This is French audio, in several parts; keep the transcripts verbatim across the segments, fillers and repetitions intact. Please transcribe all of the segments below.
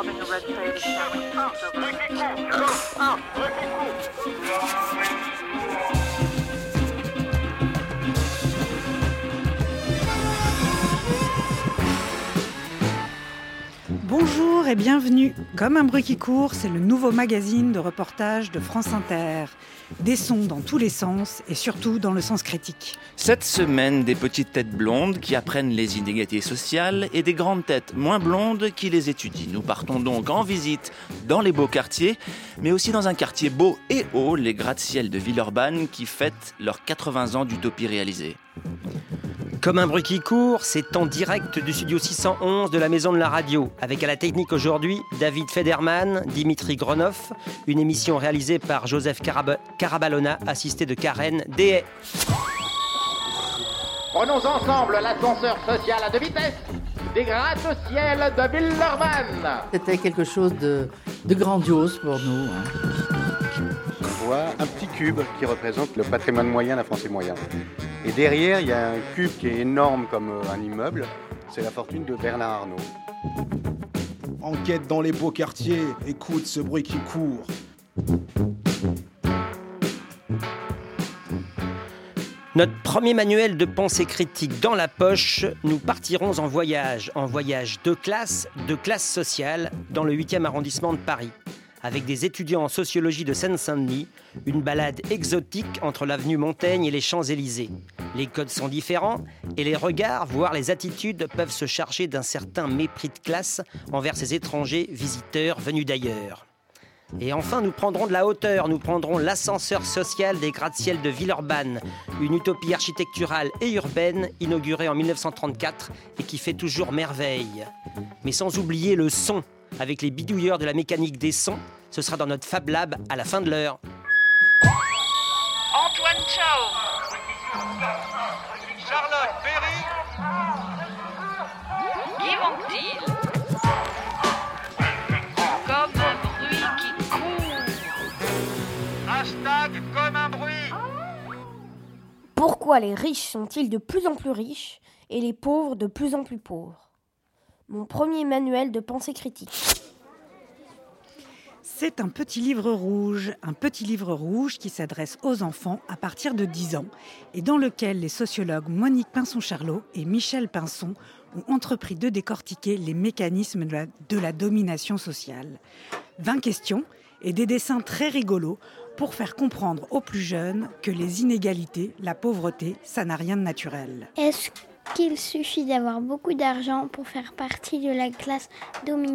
involving a red trading Bonjour et bienvenue. Comme un bruit qui court, c'est le nouveau magazine de reportage de France Inter. Des sons dans tous les sens et surtout dans le sens critique. Cette semaine, des petites têtes blondes qui apprennent les inégalités sociales et des grandes têtes moins blondes qui les étudient. Nous partons donc en visite dans les beaux quartiers, mais aussi dans un quartier beau et haut, les gratte-ciel de Villeurbanne qui fêtent leurs quatre-vingts ans d'utopie réalisée. Comme un bruit qui court, c'est en direct du studio six cent onze de la Maison de la Radio, avec à la technique aujourd'hui David Federman, Dimitri Gronoff, une émission réalisée par Joseph Carab- Carabalona, assisté de Karen Dehay. Prenons ensemble l'ascenseur social à deux vitesses des gratte-ciel de Villeurbanne. C'était quelque chose de, de grandiose pour nous. Hein. On voit un petit cube qui représente le patrimoine moyen d'un Français moyen. Et derrière, il y a un cube qui est énorme comme un immeuble. C'est la fortune de Bernard Arnault. Enquête dans les beaux quartiers, écoute ce bruit qui court. Notre premier manuel de pensée critique dans la poche, nous partirons en voyage, en voyage de classe, de classe sociale, dans le huitième arrondissement de Paris. Avec des étudiants en sociologie de Seine-Saint-Denis, une balade exotique entre l'avenue Montaigne et les Champs-Élysées. Les codes sont différents et les regards, voire les attitudes, peuvent se charger d'un certain mépris de classe envers ces étrangers visiteurs venus d'ailleurs. Et enfin, nous prendrons de la hauteur, nous prendrons l'ascenseur social des gratte-ciel de Villeurbanne, une utopie architecturale et urbaine inaugurée en dix-neuf cent trente-quatre et qui fait toujours merveille. Mais sans oublier le son. Avec les bidouilleurs de la mécanique des sons, ce sera dans notre Fab Lab à la fin de l'heure. Antoine Chao, Charlotte Perry, Guy Ventile, comme un bruit qui court. hashtag comme un bruit. Pourquoi les riches sont-ils de plus en plus riches et les pauvres de plus en plus pauvres ? Mon premier manuel de pensée critique. C'est un petit livre rouge, un petit livre rouge qui s'adresse aux enfants à partir de dix ans et dans lequel les sociologues Monique Pinson-Charlot et Michel Pinson ont entrepris de décortiquer les mécanismes de la, de la domination sociale. vingt questions et des dessins très rigolos pour faire comprendre aux plus jeunes que les inégalités, la pauvreté, ça n'a rien de naturel. Est-ce qu'il suffit d'avoir beaucoup d'argent pour faire partie de la classe dominante ?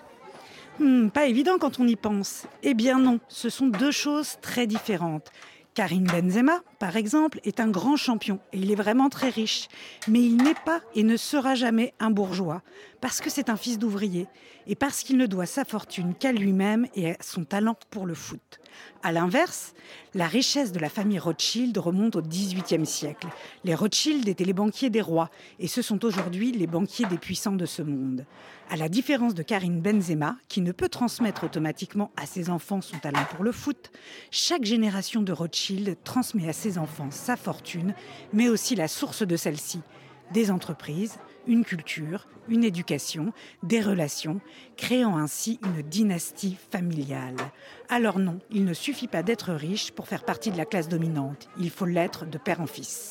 Hmm, pas évident quand on y pense. Eh bien non, ce sont deux choses très différentes. Karim Benzema, par exemple, est un grand champion et il est vraiment très riche. Mais il n'est pas et ne sera jamais un bourgeois, parce que c'est un fils d'ouvrier et parce qu'il ne doit sa fortune qu'à lui-même et à son talent pour le foot. À l'inverse, la richesse de la famille Rothschild remonte au dix-huitième siècle. Les Rothschild étaient les banquiers des rois et ce sont aujourd'hui les banquiers des puissants de ce monde. À la différence de Karim Benzema, qui ne peut transmettre automatiquement à ses enfants son talent pour le foot, chaque génération de Rothschild transmet à ses enfants sa fortune, mais aussi la source de celle-ci, des entreprises, une culture, une éducation, des relations, créant ainsi une dynastie familiale. Alors non, il ne suffit pas d'être riche pour faire partie de la classe dominante. Il faut l'être de père en fils.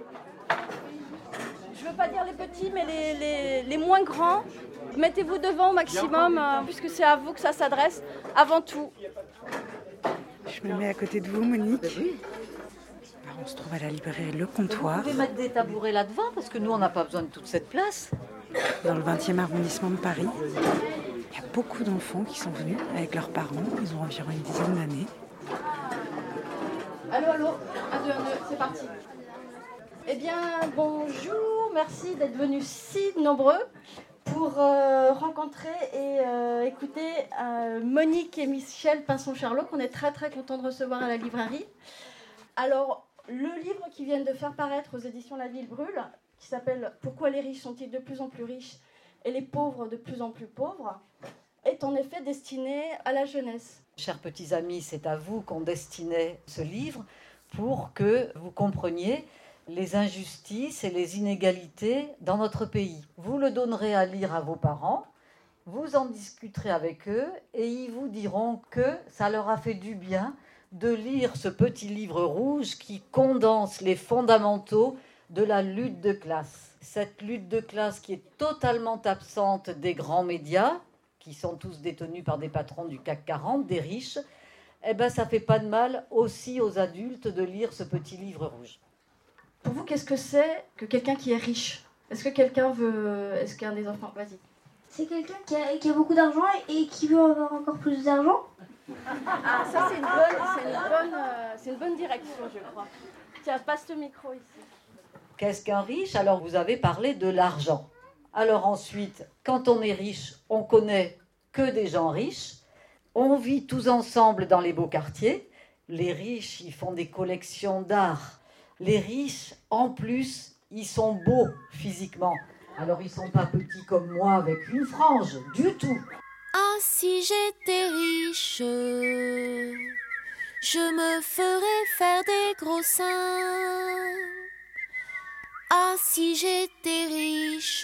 Je ne veux pas dire les petits, mais les, les, les moins grands, mettez-vous devant au maximum, euh, puisque c'est à vous que ça s'adresse, avant tout. Je me mets à côté de vous, Monique. Oui. Alors, on se trouve à la librairie Le Comptoir. Vous pouvez mettre des tabourets là-devant, parce que nous, on n'a pas besoin de toute cette place. Dans le vingtième arrondissement de Paris, il y a beaucoup d'enfants qui sont venus avec leurs parents. Ils ont environ une dizaine d'années. Allô, allô, un, deux, un, deux, c'est parti. Eh bien, bonjour, merci d'être venus si nombreux pour euh, rencontrer et euh, écouter euh, Monique et Michel Pinson-Charlot, qu'on est très très contents de recevoir à la librairie. Alors, le livre qu'ils viennent de faire paraître aux éditions La Ville Brûle, qui s'appelle « Pourquoi les riches sont-ils de plus en plus riches et les pauvres de plus en plus pauvres ?» est en effet destiné à la jeunesse. Chers petits amis, c'est à vous qu'on destinait ce livre pour que vous compreniez les injustices et les inégalités dans notre pays. Vous le donnerez à lire à vos parents Vous en discuterez avec eux et ils vous diront que ça leur a fait du bien de lire ce petit livre rouge qui condense les fondamentaux de la lutte de classe. Cette lutte de classe qui est totalement absente des grands médias, qui sont tous détenus par des patrons du C A C quarante, des riches, eh ben, ça ne fait pas de mal aussi aux adultes de lire ce petit livre rouge. Pour vous, qu'est-ce que c'est que quelqu'un qui est riche? Est-ce que quelqu'un veut... Est-ce qu'un des enfants... Vas-y. C'est quelqu'un qui a, qui a beaucoup d'argent et qui veut avoir encore plus d'argent. Ah, ça c'est une bonne, c'est une bonne, euh, c'est une bonne direction, je crois. Tiens, passe le micro ici. Qu'est-ce qu'un riche? Alors, vous avez parlé de l'argent. Alors ensuite, quand on est riche, on connaît que des gens riches. On vit tous ensemble dans les beaux quartiers. Les riches, ils font des collections d'art. Les riches, en plus, ils sont beaux physiquement. Alors, ils ne sont pas petits comme moi avec une frange, du tout. Ah, si j'étais riche, je me ferais faire des gros seins. Ah, si j'étais riche,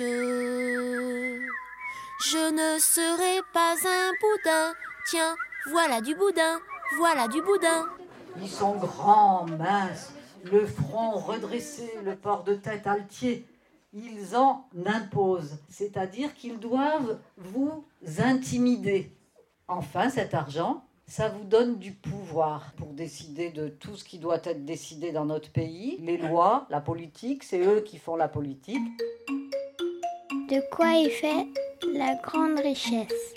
je ne serais pas un boudin. Tiens, voilà du boudin, voilà du boudin. Ils sont grands, minces, le front redressé, le port de tête altier. Ils en imposent, c'est-à-dire qu'ils doivent vous intimider. Enfin, cet argent, ça vous donne du pouvoir pour décider de tout ce qui doit être décidé dans notre pays. Les lois, la politique, c'est eux qui font la politique. De quoi est fait la grande richesse?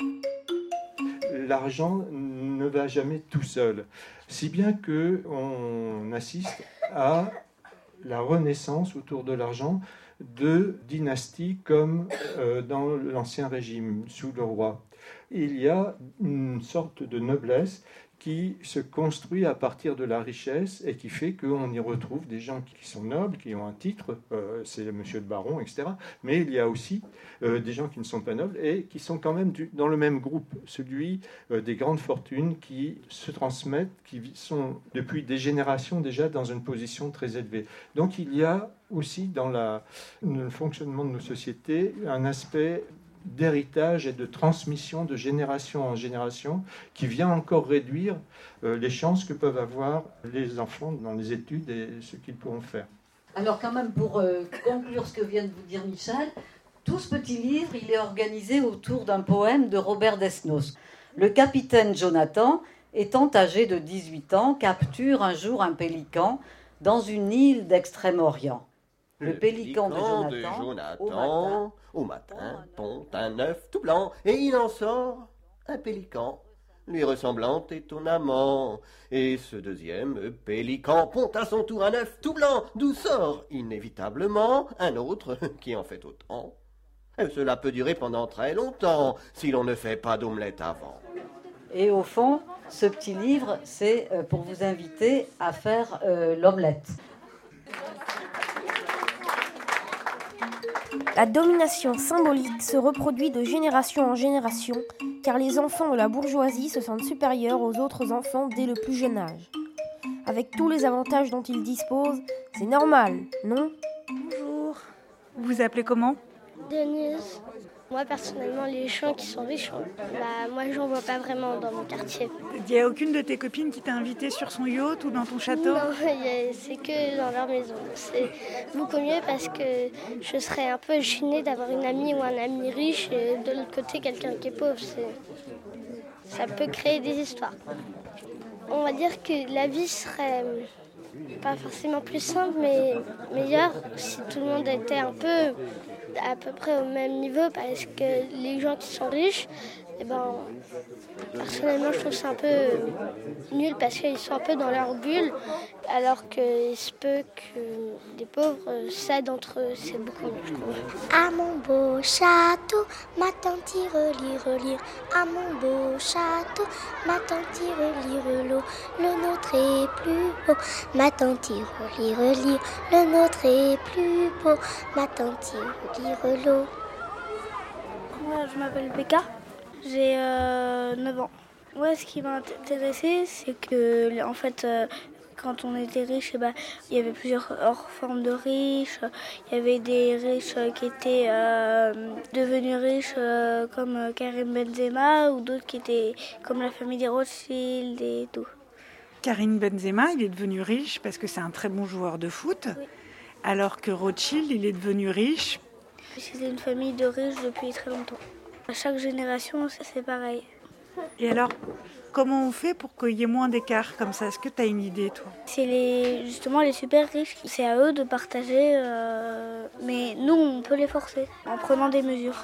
L'argent ne va jamais tout seul, si bien qu'on assiste à la renaissance autour de l'argent de dynasties comme euh, dans l'Ancien Régime, sous le roi. Il y a une sorte de noblesse qui se construit à partir de la richesse et qui fait qu'on y retrouve des gens qui sont nobles, qui ont un titre, euh, c'est le monsieur de baron, et cetera. Mais il y a aussi euh, des gens qui ne sont pas nobles et qui sont quand même du, dans le même groupe, celui euh, des grandes fortunes qui se transmettent, qui sont depuis des générations déjà dans une position très élevée. Donc il y a aussi dans la, le fonctionnement de nos sociétés un aspect d'héritage et de transmission de génération en génération qui vient encore réduire euh, les chances que peuvent avoir les enfants dans les études et ce qu'ils pourront faire. Alors quand même, pour euh, conclure ce que vient de vous dire Michel, tout ce petit livre, il est organisé autour d'un poème de Robert Desnos. Le capitaine Jonathan, étant âgé de dix-huit ans, capture un jour un pélican dans une île d'Extrême-Orient. Le, le pélican, pélican de Jonathan, de Jonathan au matin, au matin pond un œuf tout blanc, et il en sort un pélican, lui ressemblant étonnamment. Et ce deuxième pélican pond à son tour un œuf tout blanc, d'où sort inévitablement un autre qui en fait autant. Et cela peut durer pendant très longtemps, si l'on ne fait pas d'omelette avant. Et au fond, ce petit livre, c'est pour vous inviter à faire euh, l'omelette. La domination symbolique se reproduit de génération en génération, car les enfants de la bourgeoisie se sentent supérieurs aux autres enfants dès le plus jeune âge. Avec tous les avantages dont ils disposent, c'est normal, non? Bonjour. Vous vous appelez comment? Denise. Moi, personnellement, les gens qui sont riches, bah, moi, j'en vois pas vraiment dans mon quartier. Il n'y a aucune de tes copines qui t'a invité sur son yacht ou dans ton château? Non, c'est que dans leur maison. C'est beaucoup mieux parce que je serais un peu gênée d'avoir une amie ou un ami riche et de l'autre côté, quelqu'un qui est pauvre. C'est... Ça peut créer des histoires. On va dire que la vie serait pas forcément plus simple, mais meilleure si tout le monde était un peu... à peu près au même niveau, parce que les gens qui sont riches, eh ben, personnellement je trouve ça un peu nul parce qu'ils sont un peu dans leur bulle, alors qu'il se peut que des pauvres s'aident entre eux, c'est beaucoup mieux je trouve. À mon beau château, ma tante y relie, relire. À mon beau château, ma tante y relie, relot. Le nôtre est plus beau, ma tante y relie, relire. Le nôtre est plus beau, ma tante y relie, relot. Moi je m'appelle Becca, j'ai euh, neuf ans. Moi ce qui m'a intéressé c'est que en fait euh, quand on était riche, eh ben, il y avait plusieurs formes de riches. Il y avait des riches qui étaient euh, devenus riches euh, comme Karim Benzema ou d'autres qui étaient comme la famille des Rothschild et tout. Karim Benzema, il est devenu riche parce que c'est un très bon joueur de foot, oui. Alors que Rothschild, il est devenu riche. C'était une famille de riches depuis très longtemps. À chaque génération, c'est pareil. Et alors, comment on fait pour qu'il y ait moins d'écart comme ça? Est-ce que tu as une idée, toi? C'est les, justement les super riches. C'est à eux de partager, euh, mais nous, on peut les forcer en prenant des mesures.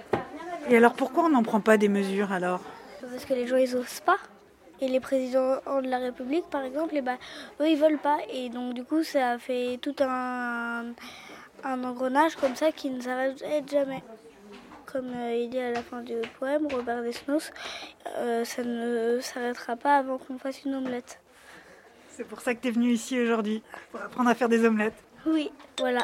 Et alors, pourquoi on n'en prend pas des mesures, alors? Parce que les gens, ils n'osent pas. Et les présidents de la République, par exemple, eh ben, eux, ils veulent pas. Et donc, du coup, ça fait tout un, un engrenage comme ça qui ne s'arrête jamais. Comme euh, il dit à la fin du poème, Robert Desnos, euh, ça ne s'arrêtera pas avant qu'on fasse une omelette. C'est pour ça que tu es venu ici aujourd'hui, pour apprendre à faire des omelettes. Oui, voilà.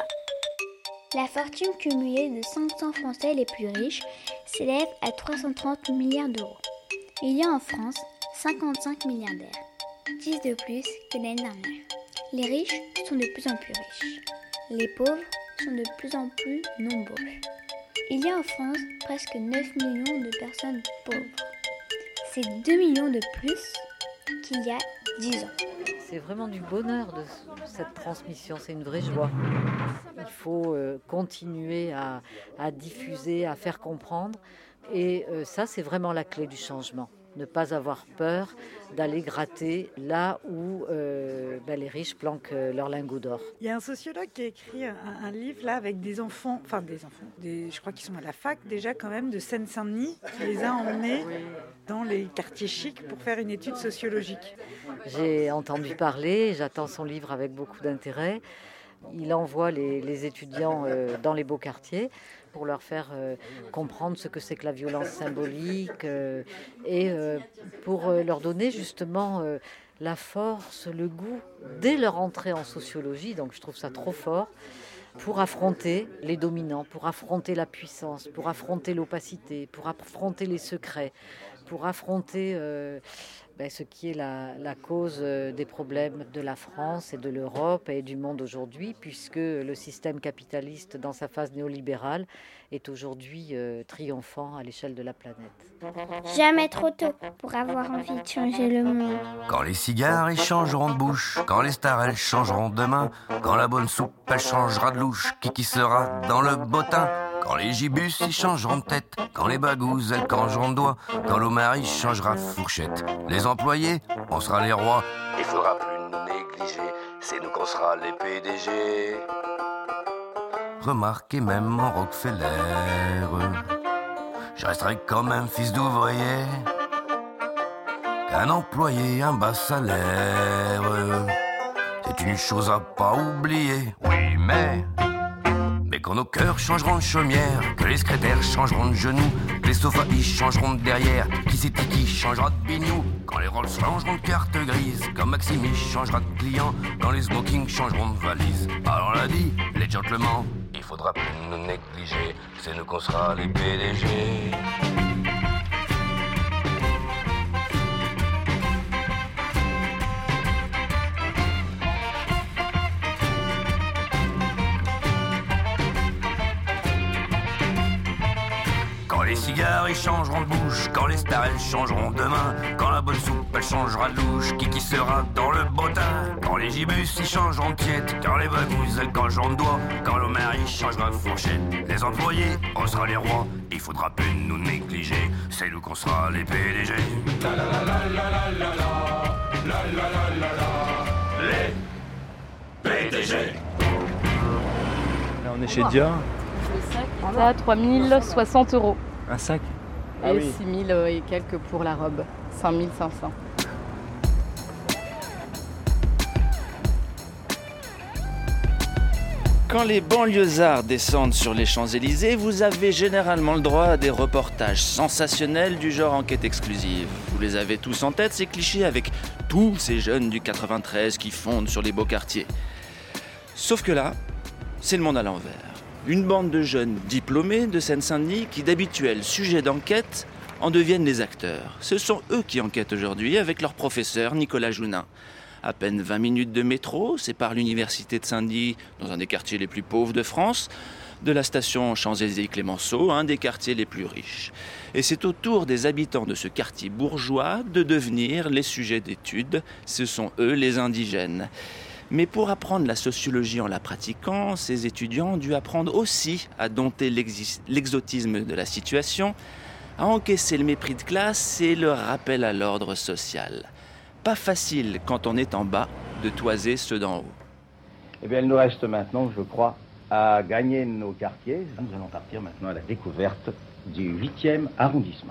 La fortune cumulée de cinq cents Français les plus riches s'élève à trois cent trente milliards d'euros. Il y a en France cinquante-cinq milliardaires, dix de plus que l'année dernière. Les riches sont de plus en plus riches. Les pauvres sont de plus en plus nombreux. Il y a en France presque neuf millions de personnes pauvres. C'est deux millions de plus qu'il y a dix ans. C'est vraiment du bonheur de cette transmission, c'est une vraie joie. Il faut euh, continuer à, à diffuser, à faire comprendre. Et euh, ça, c'est vraiment la clé du changement. Ne pas avoir peur d'aller gratter là où euh, ben les riches planquent euh, leurs lingots d'or. Il y a un sociologue qui a écrit un, un livre là avec des enfants, enfin des enfants, des, je crois qu'ils sont à la fac déjà quand même de Seine-Saint-Denis, qui les a emmenés dans les quartiers chics pour faire une étude sociologique. J'ai entendu parler, j'attends son livre avec beaucoup d'intérêt. Il envoie les, les étudiants euh, dans les beaux quartiers pour leur faire euh, comprendre ce que c'est que la violence symbolique euh, et euh, pour euh, leur donner justement euh, la force, le goût, dès leur entrée en sociologie, donc je trouve ça trop fort, pour affronter les dominants, pour affronter la puissance, pour affronter l'opacité, pour affronter les secrets, pour affronter euh, ben, ce qui est la, la cause des problèmes de la France et de l'Europe et du monde aujourd'hui, puisque le système capitaliste, dans sa phase néolibérale, est aujourd'hui euh, triomphant à l'échelle de la planète. Jamais trop tôt pour avoir envie de changer le monde. Quand les cigares ils changeront de bouche, quand les stars elles changeront de main, quand la bonne soupe elle changera de louche, qui qui sera dans le bottin? Quand les gibus ils changeront de tête, quand les bagouzes elles changeront de doigts, quand l'Omari changera de fourchette, les employés, on sera les rois. Il faudra plus nous négliger, c'est nous qu'on sera les P D G. Remarquez même en Rockefeller, je resterai quand même fils d'ouvrier, qu'un employé, un bas salaire, c'est une chose à pas oublier. Oui, mais... Mais quand nos cœurs changeront de chaumière, que les secrétaires changeront de genoux, que les sofas y changeront de derrière, qui c'est qui changera de bignou, quand les Rolls changeront de carte grise, quand Maxime y changera de client, quand les smokings changeront de valise. Alors on l'a dit, les gentlemen, il faudra plus nous négliger, c'est nous qu'on sera les P D G. Quand les cigares ils changeront de bouche, quand les stars elles changeront de main, quand la bonne soupe elle changera de louche, qui qui sera dans le bottin? Quand les gibus ils changeront de tiède, quand les bagouzes elles changeront de doigts, quand l'Omari changera de fourchette, les employés on sera les rois, il faudra plus nous négliger, c'est nous qu'on sera les P D G. La la la la la la la la la la la la les P D G. Là on est chez Dior. Le sac est à trois mille soixante euros. Un sac? Et ah oui. six mille et quelques pour la robe. cinq mille cinq cents. Quand les banlieusards descendent sur les Champs-Élysées, vous avez généralement le droit à des reportages sensationnels du genre enquête exclusive. Vous les avez tous en tête, ces clichés avec tous ces jeunes du quatre-vingt-treize qui fondent sur les beaux quartiers. Sauf que là, c'est le monde à l'envers. Une bande de jeunes diplômés de Seine-Saint-Denis qui, d'habituels sujets d'enquête, en deviennent les acteurs. Ce sont eux qui enquêtent aujourd'hui avec leur professeur Nicolas Jounin. À peine vingt minutes de métro séparent l'université de Saint-Denis, dans un des quartiers les plus pauvres de France, de la station Champs-Élysées-Clémenceau, un des quartiers les plus riches. Et c'est au tour des habitants de ce quartier bourgeois de devenir les sujets d'étude. Ce sont eux les indigènes. Mais pour apprendre la sociologie en la pratiquant, ces étudiants ont dû apprendre aussi à dompter l'exis- l'exotisme de la situation, à encaisser le mépris de classe et le rappel à l'ordre social. Pas facile, quand on est en bas, de toiser ceux d'en haut. Eh bien, il nous reste maintenant, je crois, à gagner nos quartiers. Nous allons partir maintenant à la découverte du huitième arrondissement.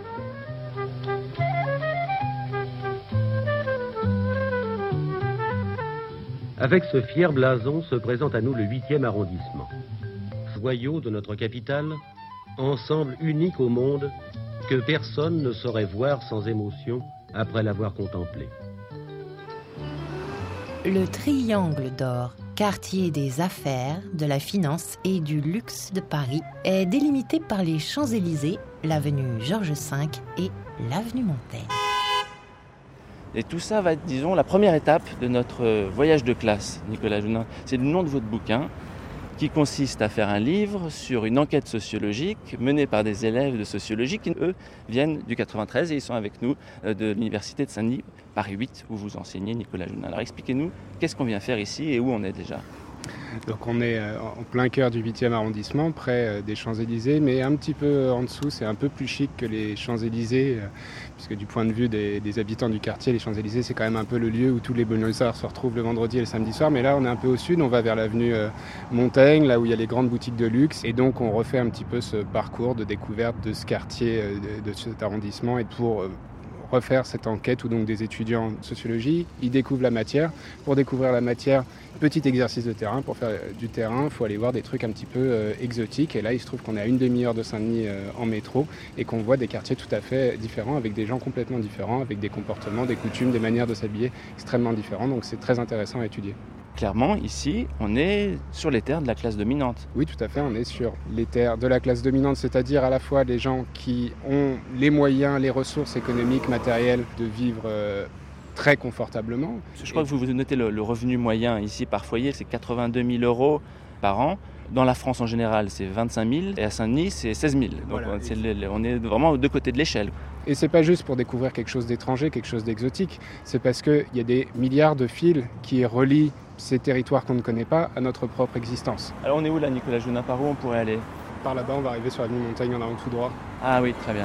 Avec ce fier blason se présente à nous le huitième arrondissement. Joyau de notre capitale, ensemble unique au monde que personne ne saurait voir sans émotion après l'avoir contemplé. Le Triangle d'Or, quartier des affaires, de la finance et du luxe de Paris, est délimité par les Champs-Élysées, l'avenue Georges cinq et l'avenue Montaigne. Et tout ça va être, disons, la première étape de notre voyage de classe, Nicolas Jounin. C'est le nom de votre bouquin, qui consiste à faire un livre sur une enquête sociologique menée par des élèves de sociologie qui, eux, viennent du quatre-vingt-treize et ils sont avec nous de l'université de Saint-Denis, Paris huit, où vous enseignez, Nicolas Jounin. Alors expliquez-nous, qu'est-ce qu'on vient faire ici et où on est déjà ? Donc on est en plein cœur du huitième arrondissement, près des Champs-Élysées, mais un petit peu en dessous, c'est un peu plus chic que les Champs-Élysées, puisque du point de vue des, des habitants du quartier, les Champs-Élysées, c'est quand même un peu le lieu où tous les banlieusards se retrouvent le vendredi et le samedi soir, mais là on est un peu au sud, on va vers l'avenue Montaigne, là où il y a les grandes boutiques de luxe, et donc on refait un petit peu ce parcours de découverte de ce quartier, de, de cet arrondissement, et pour refaire cette enquête où donc des étudiants de sociologie, ils découvrent la matière. Pour découvrir la matière, petit exercice de terrain. Pour faire du terrain, il faut aller voir des trucs un petit peu euh, exotiques. Et là, il se trouve qu'on est à une demi-heure de Saint-Denis euh, en métro et qu'on voit des quartiers tout à fait différents, avec des gens complètement différents, avec des comportements, des coutumes, des manières de s'habiller extrêmement différents. Donc c'est très intéressant à étudier. Clairement, ici, on est sur les terres de la classe dominante. Oui, tout à fait, on est sur les terres de la classe dominante, c'est-à-dire à la fois les gens qui ont les moyens, les ressources économiques, matérielles de vivre euh, très confortablement. Je crois que vous vous notez le, le revenu moyen ici par foyer, c'est quatre-vingt-deux mille euros par an. Dans la France en général, c'est vingt-cinq mille et à Saint-Denis, c'est seize mille. Donc voilà. c'est le, on est vraiment aux deux côtés de l'échelle. Et c'est pas juste pour découvrir quelque chose d'étranger, quelque chose d'exotique. C'est parce qu'il y a des milliards de fils qui relient ces territoires qu'on ne connaît pas à notre propre existence. Alors on est où là, Nicolas Jounin ? Par où on pourrait aller ? Par là-bas, on va arriver sur l'avenue Montaigne en allant tout droit. Ah oui, très bien.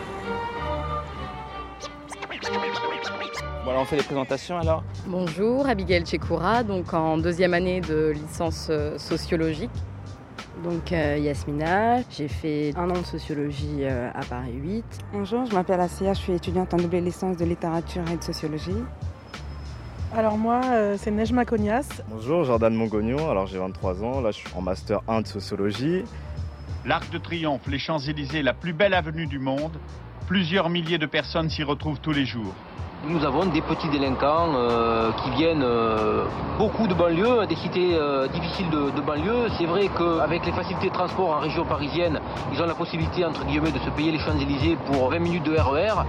Voilà, on fait les présentations alors. Bonjour, Abigail Tchekoura, donc en deuxième année de licence euh, sociologique. Donc euh, Yasmina, j'ai fait un an de sociologie euh, à Paris huit. Bonjour, je m'appelle Assia, je suis étudiante en double licence de littérature et de sociologie. Alors moi, euh, c'est Nejma Cognas. Bonjour, Jordan Mongognon, alors j'ai vingt-trois ans, là je suis en master un de sociologie. L'Arc de Triomphe, les Champs-Élysées, la plus belle avenue du monde. Plusieurs milliers de personnes s'y retrouvent tous les jours. Nous avons des petits délinquants euh, qui viennent euh, beaucoup de banlieues, des cités euh, difficiles de, de banlieue. C'est vrai qu'avec les facilités de transport en région parisienne, ils ont la possibilité, entre guillemets, de se payer les Champs-Élysées pour vingt minutes de R E R.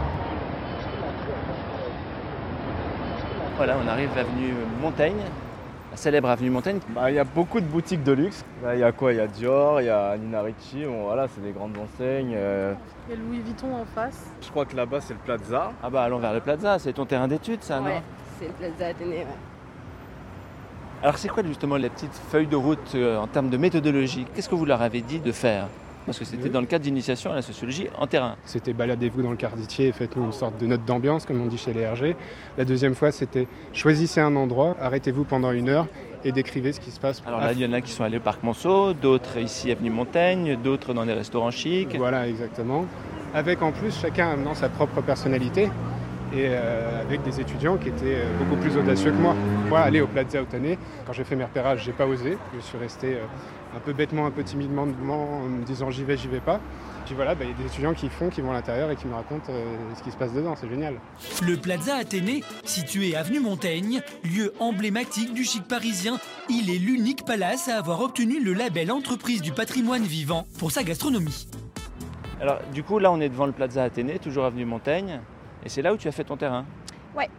Voilà, on arrive à l'avenue Montaigne, la célèbre avenue Montaigne. Bah, il y a beaucoup de boutiques de luxe. Là, il y a quoi ? Il y a Dior, il y a Nina Ricci, bon, voilà, c'est des grandes enseignes. Euh... Il y a Louis Vuitton en face. Je crois que là-bas, c'est le Plaza. Ah bah allons vers le Plaza, c'est ton terrain d'études ça, ouais, non ? C'est le Plaza Athénée, ouais. Alors c'est quoi justement les petites feuilles de route euh, en termes de méthodologie ? Qu'est-ce que vous leur avez dit de faire ? Parce que c'était dans le cadre d'initiation à la sociologie en terrain. C'était baladez-vous dans le quartier et faites-nous une sorte de note d'ambiance, comme on dit chez les R G. La deuxième fois, c'était choisissez un endroit, arrêtez-vous pendant une heure et décrivez ce qui se passe. Alors là, il y en a qui sont allés au Parc Monceau, d'autres ici avenue Montaigne, d'autres dans des restaurants chics. Voilà, exactement. Avec en plus chacun amenant sa propre personnalité et euh, avec des étudiants qui étaient euh, beaucoup plus audacieux que moi. Moi, aller au Plaza Athénée, quand j'ai fait mes repérages, j'ai pas osé. Je suis resté euh, un peu bêtement, un peu timidement en me disant j'y vais, j'y vais pas. Puis voilà, bah, y a des étudiants qui font, qui vont à l'intérieur et qui me racontent euh, ce qui se passe dedans, c'est génial. Le Plaza Athénée, situé avenue Montaigne, lieu emblématique du chic parisien, il est l'unique palace à avoir obtenu le label Entreprise du patrimoine vivant pour sa gastronomie. Alors du coup, là on est devant le Plaza Athénée, toujours avenue Montaigne, et c'est là où tu as fait ton terrain. Ouais,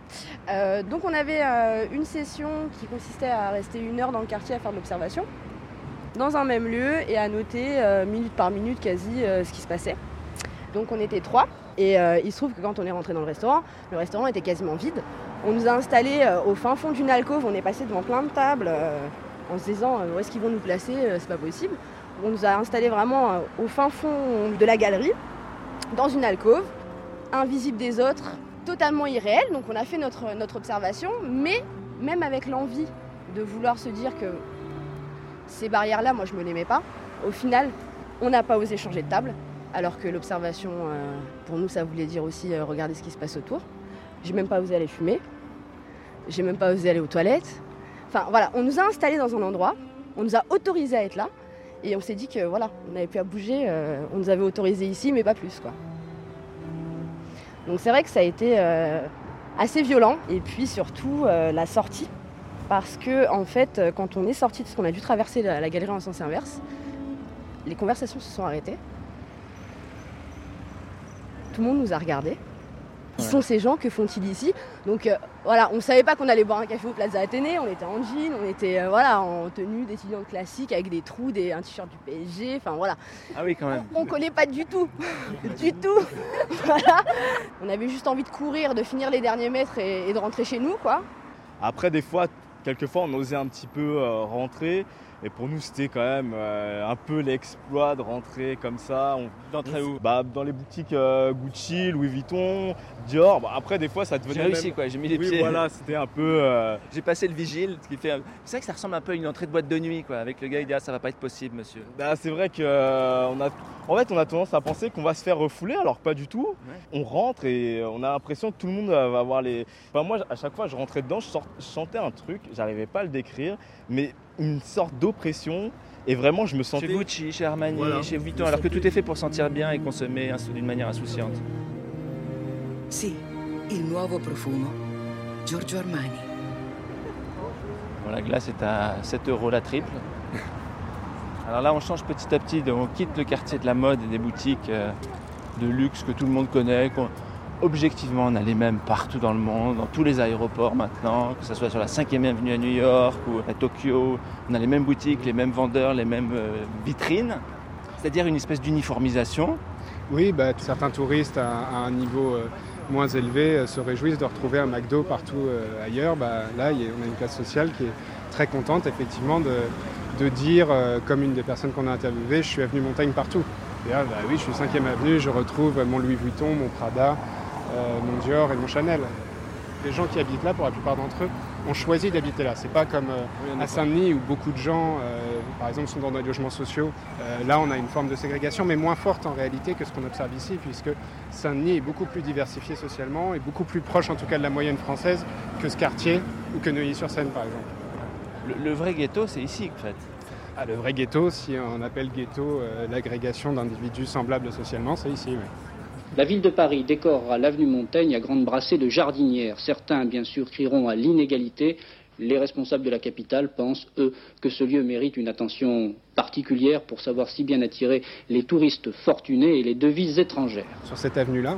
Euh, donc on avait euh, une session qui consistait à rester une heure dans le quartier à faire de l'observation, dans un même lieu, et à noter euh, minute par minute quasi euh, ce qui se passait. Donc on était trois, et euh, il se trouve que quand on est rentré dans le restaurant, le restaurant était quasiment vide. On nous a installés euh, au fin fond d'une alcôve, on est passé devant plein de tables euh, en se disant euh, où est-ce qu'ils vont nous placer, euh, c'est pas possible. On nous a installés vraiment euh, au fin fond de la galerie, dans une alcôve, invisible des autres, totalement irréel. Donc on a fait notre, notre observation, mais même avec l'envie de vouloir se dire que ces barrières-là, moi je me les mets pas, au final, on n'a pas osé changer de table, alors que l'observation, euh, pour nous, ça voulait dire aussi euh, regarder ce qui se passe autour. J'ai même pas osé aller fumer, j'ai même pas osé aller aux toilettes. Enfin voilà, on nous a installés dans un endroit, on nous a autorisés à être là, et on s'est dit que voilà, on n'avait plus à bouger, euh, on nous avait autorisés ici, mais pas plus, quoi. Donc c'est vrai que ça a été euh, assez violent, et puis surtout euh, la sortie, parce que en fait quand on est sorti, parce qu'on a dû traverser la, la galerie en sens inverse, les conversations se sont arrêtées. Tout le monde nous a regardés. Qui ouais. sont ces gens, que font-ils ici? Donc euh, voilà, on ne savait pas qu'on allait boire un café au Plaza Athénée, on était en jean, on était euh, voilà, en tenue d'étudiante classique avec des trous, des, un t-shirt du P S G, enfin voilà. Ah oui, quand même. On ne connaît pas du tout, du tout. Voilà. On avait juste envie de courir, de finir les derniers mètres et, et de rentrer chez nous, quoi. Après, des fois, quelquefois, on osait un petit peu euh, rentrer. Et pour nous, c'était quand même euh, un peu l'exploit de rentrer comme ça. On... D'entrer où? Bah, dans les boutiques euh, Gucci, Louis Vuitton, Dior. Bah, après, des fois, ça devenait. J'ai réussi, même... quoi. J'ai mis les oui, pieds. Voilà, c'était un peu. Euh... J'ai passé le vigile, ce qui fait. C'est vrai que ça ressemble un peu à une entrée de boîte de nuit, quoi. Avec le gars, il dit ah, ça va pas être possible, monsieur. Bah, c'est vrai que euh, on a. En fait, on a tendance à penser qu'on va se faire refouler, alors que pas du tout. Ouais. On rentre et on a l'impression que tout le monde va avoir les. Enfin, moi, à chaque fois, je rentrais dedans, je, sort... je sentais un truc, j'arrivais pas à le décrire, mais une sorte d'oppression. Et vraiment, je me sentais... Chez Gucci, chez Armani, voilà. chez Vuitton, alors que tout est fait pour sentir bien et consommer d'une manière insouciante. Sì, il nuovo profumo. Giorgio Armani. Bon, la glace est à sept euros la triple. Alors là, on change petit à petit, on quitte le quartier de la mode et des boutiques de luxe que tout le monde connaît. Objectivement, on a les mêmes partout dans le monde, dans tous les aéroports maintenant, que ce soit sur la cinquième avenue à New York ou à Tokyo. On a les mêmes boutiques, les mêmes vendeurs, les mêmes euh, vitrines, c'est-à-dire une espèce d'uniformisation. Oui, bah, certains touristes à, à un niveau euh, moins élevé euh, se réjouissent de retrouver un McDo partout euh, ailleurs. Bah, là, y a, on a une classe sociale qui est très contente, effectivement, de, de dire, euh, comme une des personnes qu'on a interviewées, je suis avenue Montaigne partout. Et là, bah, oui, je suis cinquième avenue, je retrouve mon Louis Vuitton, mon Prada, Euh, mon Dior et mon Chanel. Les gens qui habitent là, pour la plupart d'entre eux, ont choisi d'habiter là. C'est pas comme euh, oui, à Saint-Denis où beaucoup de gens, euh, par exemple, sont dans des logements sociaux. Euh, là, on a une forme de ségrégation, mais moins forte en réalité que ce qu'on observe ici, puisque Saint-Denis est beaucoup plus diversifié socialement et beaucoup plus proche, en tout cas, de la moyenne française que ce quartier ou que Neuilly-sur-Seine, par exemple. Le, le vrai ghetto, c'est ici, en fait. Ah, le vrai ghetto, si on appelle ghetto euh, l'agrégation d'individus semblables socialement, c'est ici, oui. La ville de Paris décorera l'avenue Montaigne à grandes brassées de jardinières. Certains, bien sûr, crieront à l'inégalité. Les responsables de la capitale pensent, eux, que ce lieu mérite une attention particulière pour savoir si bien attirer les touristes fortunés et les devises étrangères. Sur cette avenue-là,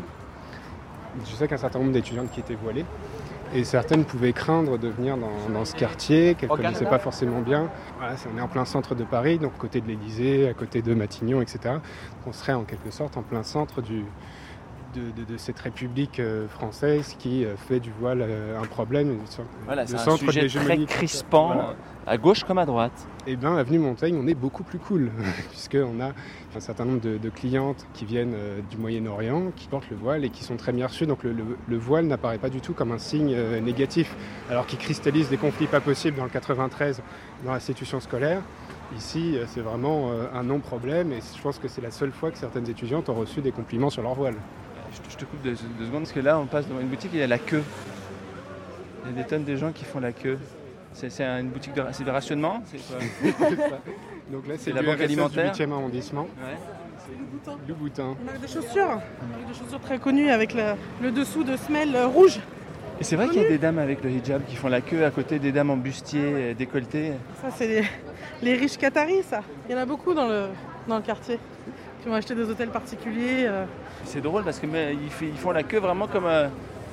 je sais qu'un certain nombre d'étudiantes qui étaient voilées, et certaines pouvaient craindre de venir dans, dans ce quartier qu'elles ne connaissaient pas forcément bien. Voilà, on est en plein centre de Paris, donc côté de l'Élysée, à côté de Matignon, et cetera. On serait en quelque sorte en plein centre du, de, de, de cette République française qui fait du voile un problème. Une sorte, voilà, c'est un sujet très crispant, voilà. À gauche comme à droite. Et bien, avenue Montaigne, on est beaucoup plus cool, puisqu'on a un certain nombre de, de clientes qui viennent euh, du Moyen-Orient, qui portent le voile et qui sont très bien reçues. Donc le, le, le voile n'apparaît pas du tout comme un signe euh, négatif, alors qu'il cristallise des conflits pas possibles dans le quatre-vingt-treize dans l'institution scolaire. Ici, c'est vraiment euh, un non-problème, et je pense que c'est la seule fois que certaines étudiantes ont reçu des compliments sur leur voile. Je, je te coupe deux, deux secondes, parce que là, on passe devant une boutique et il y a la queue. Il y a des tonnes de gens qui font la queue. C'est, c'est une boutique de, c'est de rationnement, c'est quoi? Donc là, c'est, c'est la banque alimentaire du huitième arrondissement. Ouais. C'est le Louboutin. On a des chaussures, mmh. des chaussures très connues avec le, le dessous de semelle rouge. Et c'est vrai qu'il y a des dames avec le hijab qui font la queue à côté des dames en bustier décolleté. Ça, c'est les, les riches qataris, ça. Il y en a beaucoup dans le, dans le quartier qui ont acheté des hôtels particuliers. Euh. C'est drôle parce qu'ils ils font la queue vraiment comme, euh,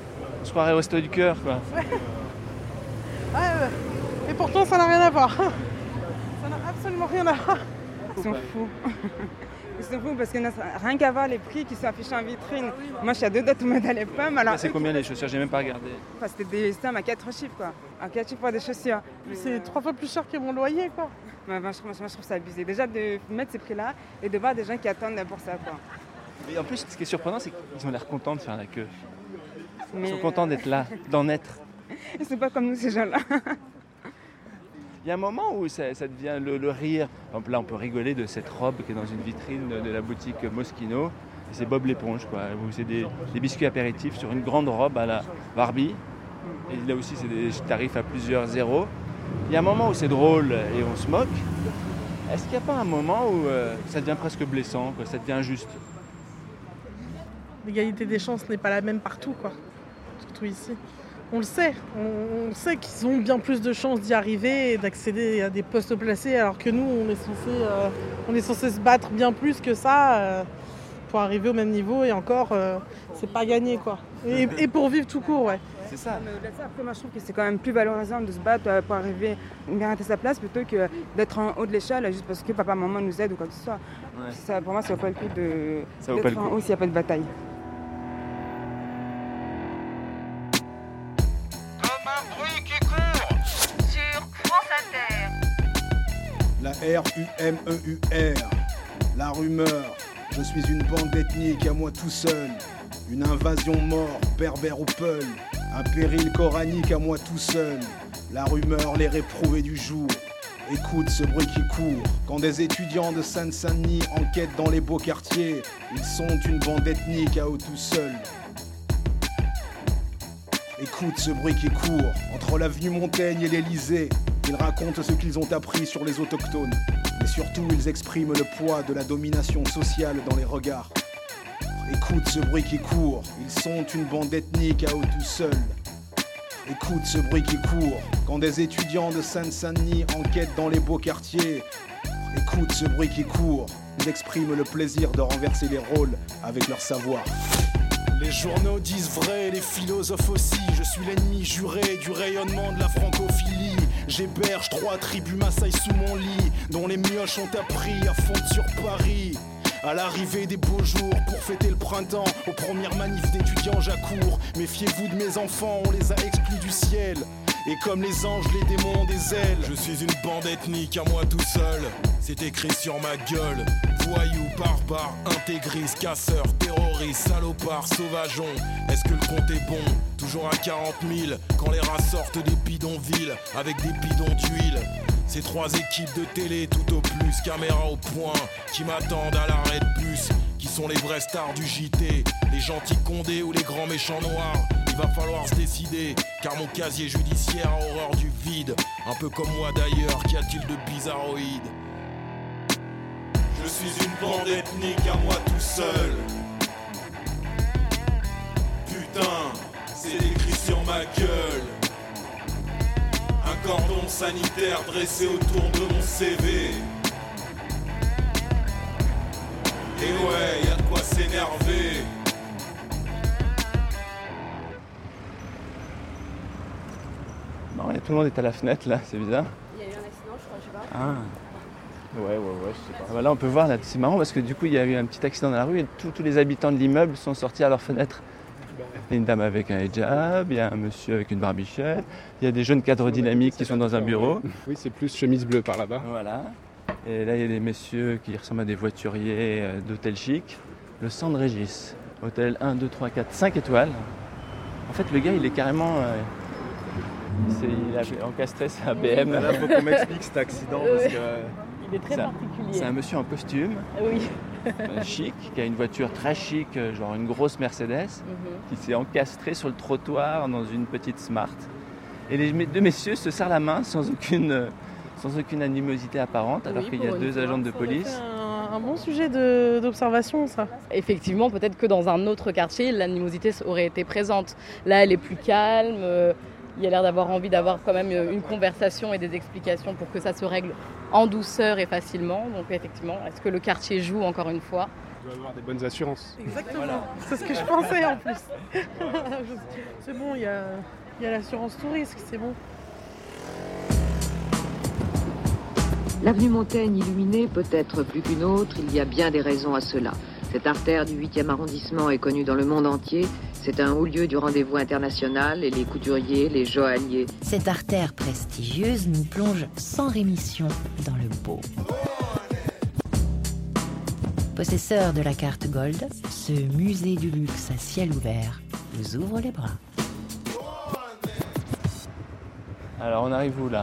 On se croirait au Resto du Cœur, quoi. Ouais. Ouais, ouais. Et pourtant, ça n'a rien à voir. Ça n'a absolument rien à voir. Ils sont fous. Ils sont fous parce que rien qu'à voir les prix qui sont affichés en vitrine. Moi, je suis à deux doigts de me mettre les pommes. Alors, c'est combien les chaussures? J'ai même pas regardé. Enfin, c'était des sommes à quatre chiffres, quoi. À quatre chiffres pour des chaussures. C'est trois fois plus cher que mon loyer, quoi. Ouais, moi, je, moi, je trouve ça abusé. Déjà de mettre ces prix-là et de voir des gens qui attendent pour ça, quoi. Et en plus, ce qui est surprenant, c'est qu'ils ont l'air contents de faire la queue. Ils Mais... sont contents d'être là, d'en être. Ils sont pas comme nous, ces gens-là. Il y a un moment où ça, ça devient le, le rire. Donc là, on peut rigoler de cette robe qui est dans une vitrine de, de la boutique Moschino. Et c'est Bob l'éponge, quoi. C'est des, des biscuits apéritifs sur une grande robe à la Barbie. Et là aussi, c'est des tarifs à plusieurs zéros. Il y a un moment où c'est drôle et on se moque. Est-ce qu'il n'y a pas un moment où euh, ça devient presque blessant, quoi, ça devient injuste? L'égalité des chances n'est pas la même partout, quoi. Surtout ici. On le sait, on, on sait qu'ils ont bien plus de chances d'y arriver et d'accéder à des postes placés, alors que nous, on est censé, euh, on est censé se battre bien plus que ça euh, pour arriver au même niveau, et encore, euh, c'est pas gagné, quoi. Et, et pour vivre tout court, ouais. C'est ça. Mais au-delà de ça, après, moi, je trouve que c'est quand même plus valorisant de se battre pour arriver à mériter sa place plutôt que d'être en haut de l'échelle juste parce que papa, maman nous aide ou quoi que ce soit. Ouais. Ça, pour moi, ça vaut pas le coup de, ça vaut pas d'être le coup. en haut s'il n'y a pas de bataille. La R U M E U R, la rumeur, je suis une bande ethnique à moi tout seul. Une invasion mort, berbère ou peul, un péril coranique à moi tout seul. La rumeur, les réprouvés du jour. Écoute ce bruit qui court, quand des étudiants de Seine-Saint-Denis enquêtent dans les beaux quartiers, ils sont une bande ethnique à eux tout seuls. Écoute ce bruit qui court, entre l'avenue Montaigne et l'Élysée. Ils racontent ce qu'ils ont appris sur les autochtones. Mais surtout, ils expriment le poids de la domination sociale dans les regards. Écoute ce bruit qui court, ils sont une bande ethnique à eux tout seuls. Écoute ce bruit qui court, quand des étudiants de Seine-Saint-Denis enquêtent dans les beaux quartiers. Écoute ce bruit qui court, ils expriment le plaisir de renverser les rôles avec leur savoir. Les journaux disent vrai, les philosophes aussi. Je suis l'ennemi juré du rayonnement de la francophilie. J'héberge trois tribus Maasai sous mon lit, dont les mioches ont appris à fondre sur Paris. À l'arrivée des beaux jours pour fêter le printemps, aux premières manifs d'étudiants j'accours. Méfiez-vous de mes enfants, on les a exclus du ciel. Et comme les anges, les démons ont des ailes. Je suis une bande ethnique à moi tout seul, c'est écrit sur ma gueule. Voyous, barbares, intégristes, casseurs, terroristes, salopards, sauvageons. Est-ce que le compte est bon? Toujours à quarante mille, quand les rats sortent des bidonvilles, avec des bidons d'huile. Ces trois équipes de télé tout au plus, caméra au point, qui m'attendent à l'arrêt de bus. Qui sont les vrais stars du J T, les gentils condés ou les grands méchants noirs? Il va falloir se décider, car mon casier judiciaire a horreur du vide. Un peu comme moi d'ailleurs, qu'y a-t-il de bizarroïde? Je suis une bande ethnique à moi tout seul. Putain, c'est écrit sur ma gueule. Un cordon sanitaire dressé autour de mon C V. Et ouais, y'a de quoi s'énerver. Non, tout le monde est à la fenêtre là, c'est bizarre. Il y a eu un accident, je crois, je sais pas. Ah. Ouais, ouais, ouais, je sais pas. Ah bah là, on peut voir, là, c'est marrant parce que du coup, il y a eu un petit accident dans la rue et tous, tous les habitants de l'immeuble sont sortis à leur fenêtre. Il y a une dame avec un hijab, il y a un monsieur avec une barbichette, il y a des jeunes cadres dynamiques qui sont dans un bureau. Oui, c'est plus chemise bleue par là-bas. Voilà. Et là, il y a des messieurs qui ressemblent à des voituriers d'hôtel chic. Le Centre Régis, hôtel un, deux, trois, quatre, cinq étoiles. En fait, le gars, il est carrément... Euh, il a encastré sa B M. Là, il faut qu'on m'explique cet accident parce que... Il est très c'est particulier. Un, c'est un monsieur en costume, oui. chic, qui a une voiture très chic, genre une grosse Mercedes, mm-hmm. qui s'est encastré sur le trottoir dans une petite Smart. Et les deux messieurs se serrent la main sans aucune, sans aucune animosité apparente, alors oui, qu'il y a deux agents de police. Un, un bon sujet de, d'observation, ça. Effectivement, peut-être que dans un autre quartier, l'animosité aurait été présente. Là, elle est plus calme. Il y a l'air d'avoir envie d'avoir quand même une conversation et des explications pour que ça se règle en douceur et facilement. Donc effectivement, est-ce que le quartier joue encore une fois ? On doit avoir des bonnes assurances. Exactement, voilà. C'est ce que je pensais en plus. C'est bon, il y a, y a l'assurance tout risque, c'est bon. L'avenue Montaigne illuminée peut être plus qu'une autre, il y a bien des raisons à cela. Cette artère du huitième arrondissement est connue dans le monde entier. C'est un haut lieu du rendez-vous international et les couturiers, les joailliers. Cette artère prestigieuse nous plonge sans rémission dans le beau. Possesseur de la carte Gold, ce musée du luxe à ciel ouvert vous ouvre les bras. Alors on arrive où là ?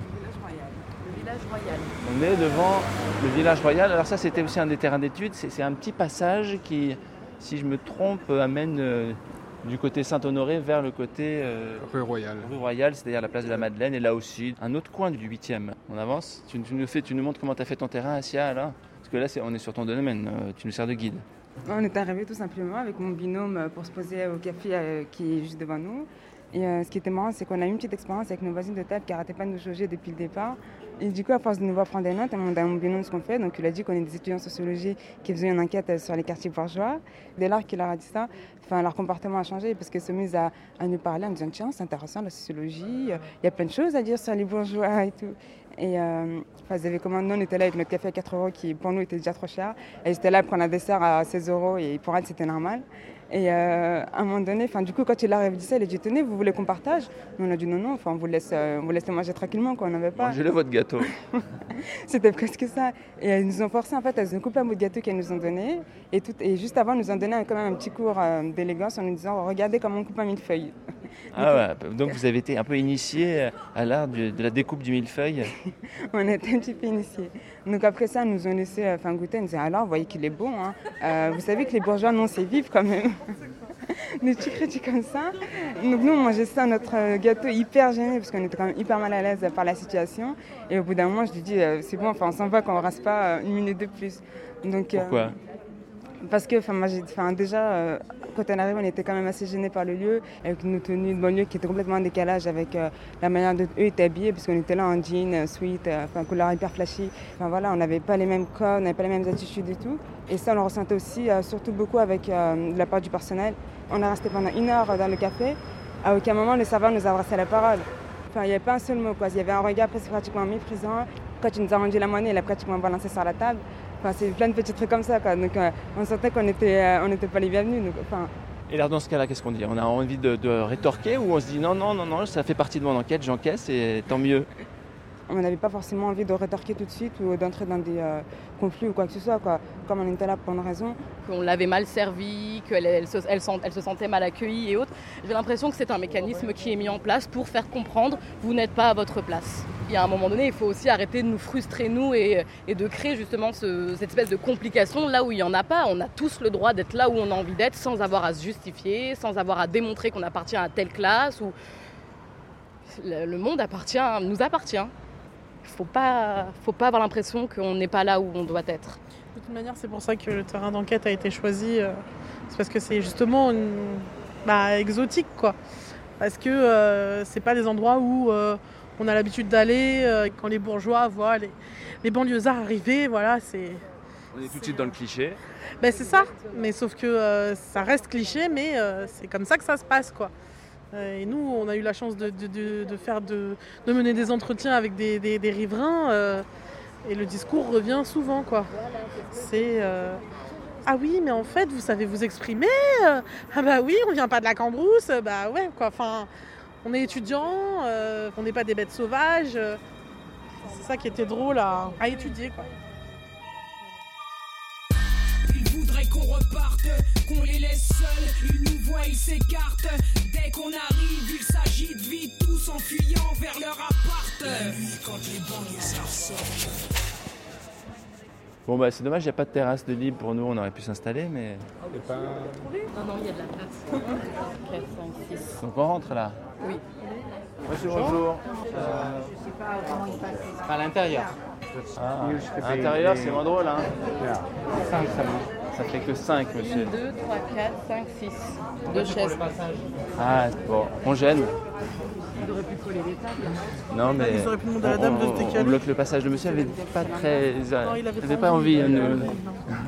Le village royal. On est devant le village royal. Alors ça, c'était aussi un des terrains d'études. C'est, c'est un petit passage qui, si je me trompe, amène euh, du côté Saint-Honoré vers le côté euh, rue Royale. Rue Royale, c'est-à-dire la place de la Madeleine. Et là aussi, un autre coin du huitième. On avance. Tu, tu nous fais, tu nous montres comment tu as fait ton terrain, Assia, là. Parce que là, c'est, on est sur ton domaine. Euh, tu nous sers de guide. On est arrivé tout simplement avec mon binôme pour se poser au café euh, qui est juste devant nous. Et euh, ce qui était marrant, c'est qu'on a eu une petite expérience avec nos voisines de table qui n'arrêtaient pas de nous jauger depuis le départ. Et du coup, à force de nous voir prendre des notes, on a demandé à mon binôme ce qu'on fait. Donc, il a dit qu'on est des étudiants en sociologie qui faisaient une enquête sur les quartiers bourgeois. Dès lors qu'il leur a dit ça, enfin, leur comportement a changé parce qu'ils se mis à, à nous parler en disant « Tiens, c'est intéressant la sociologie, il y a plein de choses à dire sur les bourgeois et tout ». Et euh, enfin, ils avaient commandé, nous on était là avec notre café à quatre euros qui pour nous était déjà trop cher. Et ils étaient là pour prendre un dessert à seize euros et pour elles c'était normal. Et euh, à un moment donné, enfin, du coup, quand il leur avait dit ça, il a dit « Tenez, vous voulez qu'on partage ?» Nous, on a dit « Non, non, enfin, on vous laisse, euh, on vous laisse manger tranquillement, quoi, on n'avait pas. » Mangez-le votre gâteau. C'était presque ça. Et elles nous ont forcé, en fait, elles nous ont coupé un bout de gâteau qu'elles nous ont donné. Et, tout, et juste avant, elles nous ont donné quand même un petit cours euh, d'élégance en nous disant « Regardez comment on coupe un millefeuille. » Ah ouais, donc vous avez été un peu initié à l'art de, de la découpe du millefeuille. On a été un petit peu initiés. Donc après ça, ils nous ont laissé enfin, goûter. Ils nous disaient « Alors, vous voyez qu'il est bon. Hein. Euh, vous savez que les bourgeois, non, c'est vif quand même. » Des petits critiques comme ça. Donc nous, on mangeait ça, notre gâteau, hyper gêné parce qu'on était quand même hyper mal à l'aise par la situation. Et au bout d'un moment, je lui dis, euh, c'est bon, enfin, on s'en va qu'on ne reste pas une minute de plus. Donc, pourquoi euh, Parce que moi, j'ai, déjà, euh, quand on arrive, on était quand même assez gênés par le lieu, avec nos tenues de banlieue qui étaient complètement en décalage avec euh, la manière dont eux étaient habillés, parce qu'on était là en jean, euh, sweat, euh, enfin, couleur hyper flashy. Enfin voilà, on n'avait pas les mêmes codes, on n'avait pas les mêmes attitudes et tout. Et ça, on le ressentait aussi, euh, surtout beaucoup avec euh, de la part du personnel. On a resté pendant une heure dans le café. À aucun moment, le serveur nous a adressé la parole. Enfin, il n'y avait pas un seul mot, quoi. Il y avait un regard presque pratiquement méprisant. Quand il nous a rendu la monnaie, il a pratiquement balancé sur la table. Enfin, c'est plein de petits trucs comme ça, quoi. Donc, euh, on sentait qu'on n'était euh, on n'était pas les bienvenus. Donc, enfin... Et alors, dans ce cas-là, qu'est-ce qu'on dit ? On a envie de, de rétorquer ou on se dit non, non, non, non, ça fait partie de mon enquête, j'encaisse et tant mieux ? On n'avait pas forcément envie de rétorquer tout de suite ou d'entrer dans des euh, conflits ou quoi que ce soit, quoi. Comme on était là pour une raison. Qu'on l'avait mal servi, qu'elle elle se, elle, elle se sentait mal accueillie et autres. J'ai l'impression que c'est un mécanisme qui est mis en place pour faire comprendre vous n'êtes pas à votre place. Et à un moment donné, il faut aussi arrêter de nous frustrer, nous, et, et de créer justement ce, cette espèce de complication là où il n'y en a pas. On a tous le droit d'être là où on a envie d'être sans avoir à se justifier, sans avoir à démontrer qu'on appartient à telle classe. Ou... Le, le monde appartient, nous appartient. Il ne faut pas, faut pas avoir l'impression qu'on n'est pas là où on doit être. De toute manière, c'est pour ça que le terrain d'enquête a été choisi. Euh, c'est parce que c'est justement une, bah, exotique, quoi. Parce que euh, c'est pas des endroits où euh, on a l'habitude d'aller euh, quand les bourgeois voient les, les banlieusards arriver. Voilà, c'est. On est tout de suite dans le cliché. Ben, c'est ça. Mais sauf que euh, ça reste cliché, mais euh, c'est comme ça que ça se passe, quoi. Et nous, on a eu la chance de, de, de, de, faire de, de mener des entretiens avec des, des, des riverains euh, et le discours revient souvent, quoi. C'est euh, ah oui, mais en fait, vous savez vous exprimer. euh, Ah bah oui, on vient pas de la Cambrousse. Bah ouais, quoi. Enfin, on est étudiants, euh, on n'est pas des bêtes sauvages. Euh, c'est ça qui était drôle à, à étudier, quoi. Qu'on reparte, qu'on les laisse seuls, ils nous voient, ils s'écartent. Dès qu'on arrive, il s'agit de vite, tous en fuyant vers leur appart. La nuit, quand les banlieusards sortent. Bon bah c'est dommage, il n'y a pas de terrasse de libre pour nous, on aurait pu s'installer, mais... Pas... Non, non, il y a de la place. quatre, cinq, six. Donc on rentre là ? Oui. Monsieur, bonjour. Euh, à l'intérieur. Ah, à l'intérieur, c'est moins drôle, hein ? cinq seulement. Ça fait que cinq, monsieur. un, deux, trois, quatre, cinq, six. Deux chaises. Ah, bon, on gêne. Ils auraient pu coller les tables. Non, mais Ils auraient pu demander à la on, dame de se on- on décaler. bloque le passage. Le monsieur avait pas très, Non, il avait avait pas pas envie. envie. hein, Il de- avait pas envie,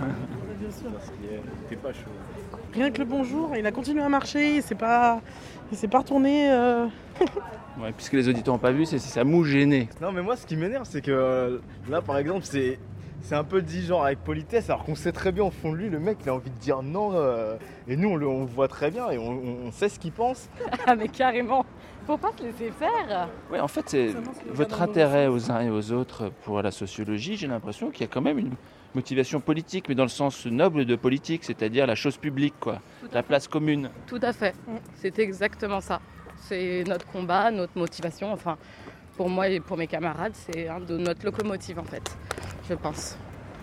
Bien sûr. T'es pas chaud. Rien que le bonjour, il a continué à marcher, il s'est pas, il s'est pas retourné. euh. Ouais, puisque les auditeurs n'ont pas vu, c'est, c'est ça mou gêné. Non mais moi ce qui m'énerve c'est que euh, là par exemple c'est c'est un peu dit genre avec politesse alors qu'on sait très bien au fond de lui le mec il a envie de dire non euh, et nous on le, on le voit très bien et on, on- on sait ce qu'il pense. Ah mais carrément, faut pas te laisser faire. Oui, en fait, c'est votre intérêt aux uns et aux autres pour la sociologie. J'ai l'impression qu'il y a quand même une motivation politique, mais dans le sens noble de politique, c'est-à-dire la chose publique, quoi, la place commune. Tout à fait, c'est exactement ça. C'est notre combat, notre motivation, enfin pour moi et pour mes camarades, c'est un de notre locomotive en fait, je pense.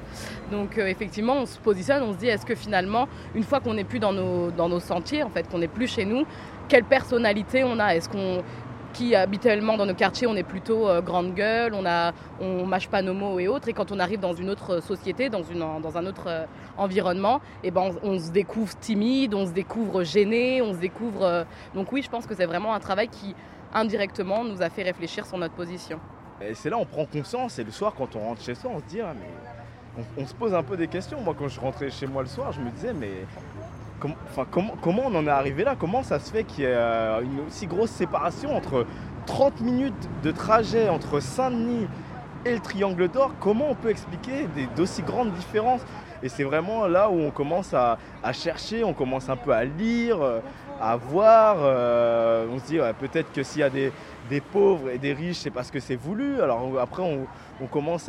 Donc euh, effectivement, on se positionne, on se dit est-ce que finalement, une fois qu'on n'est plus dans nos, dans nos sentiers, en fait, qu'on n'est plus chez nous, quelle personnalité on a? Est-ce qu'on, qui habituellement dans nos quartiers, on est plutôt euh, grande gueule, on a, on mâche pas nos mots et autres, et quand on arrive dans une autre société, dans, une, dans un autre euh, environnement, et ben on, on se découvre timide, on se découvre gêné, on se découvre. Euh, donc oui, je pense que c'est vraiment un travail qui indirectement nous a fait réfléchir sur notre position. Et c'est là on prend conscience et le soir quand on rentre chez soi on se dit ah mais on, on se pose un peu des questions. Moi quand je rentrais chez moi le soir je me disais mais com- enfin, comment, comment on en est arrivé là? Comment ça se fait qu'il y ait euh, une aussi grosse séparation entre trente minutes de trajet entre Saint-Denis et le Triangle d'Or? Comment on peut expliquer des, d'aussi grandes différences? Et c'est vraiment là où on commence à, à chercher, on commence un peu à lire, à voir. Euh, on se dit ouais, peut-être que s'il y a des, des pauvres et des riches, c'est parce que c'est voulu. Alors après, on, on commence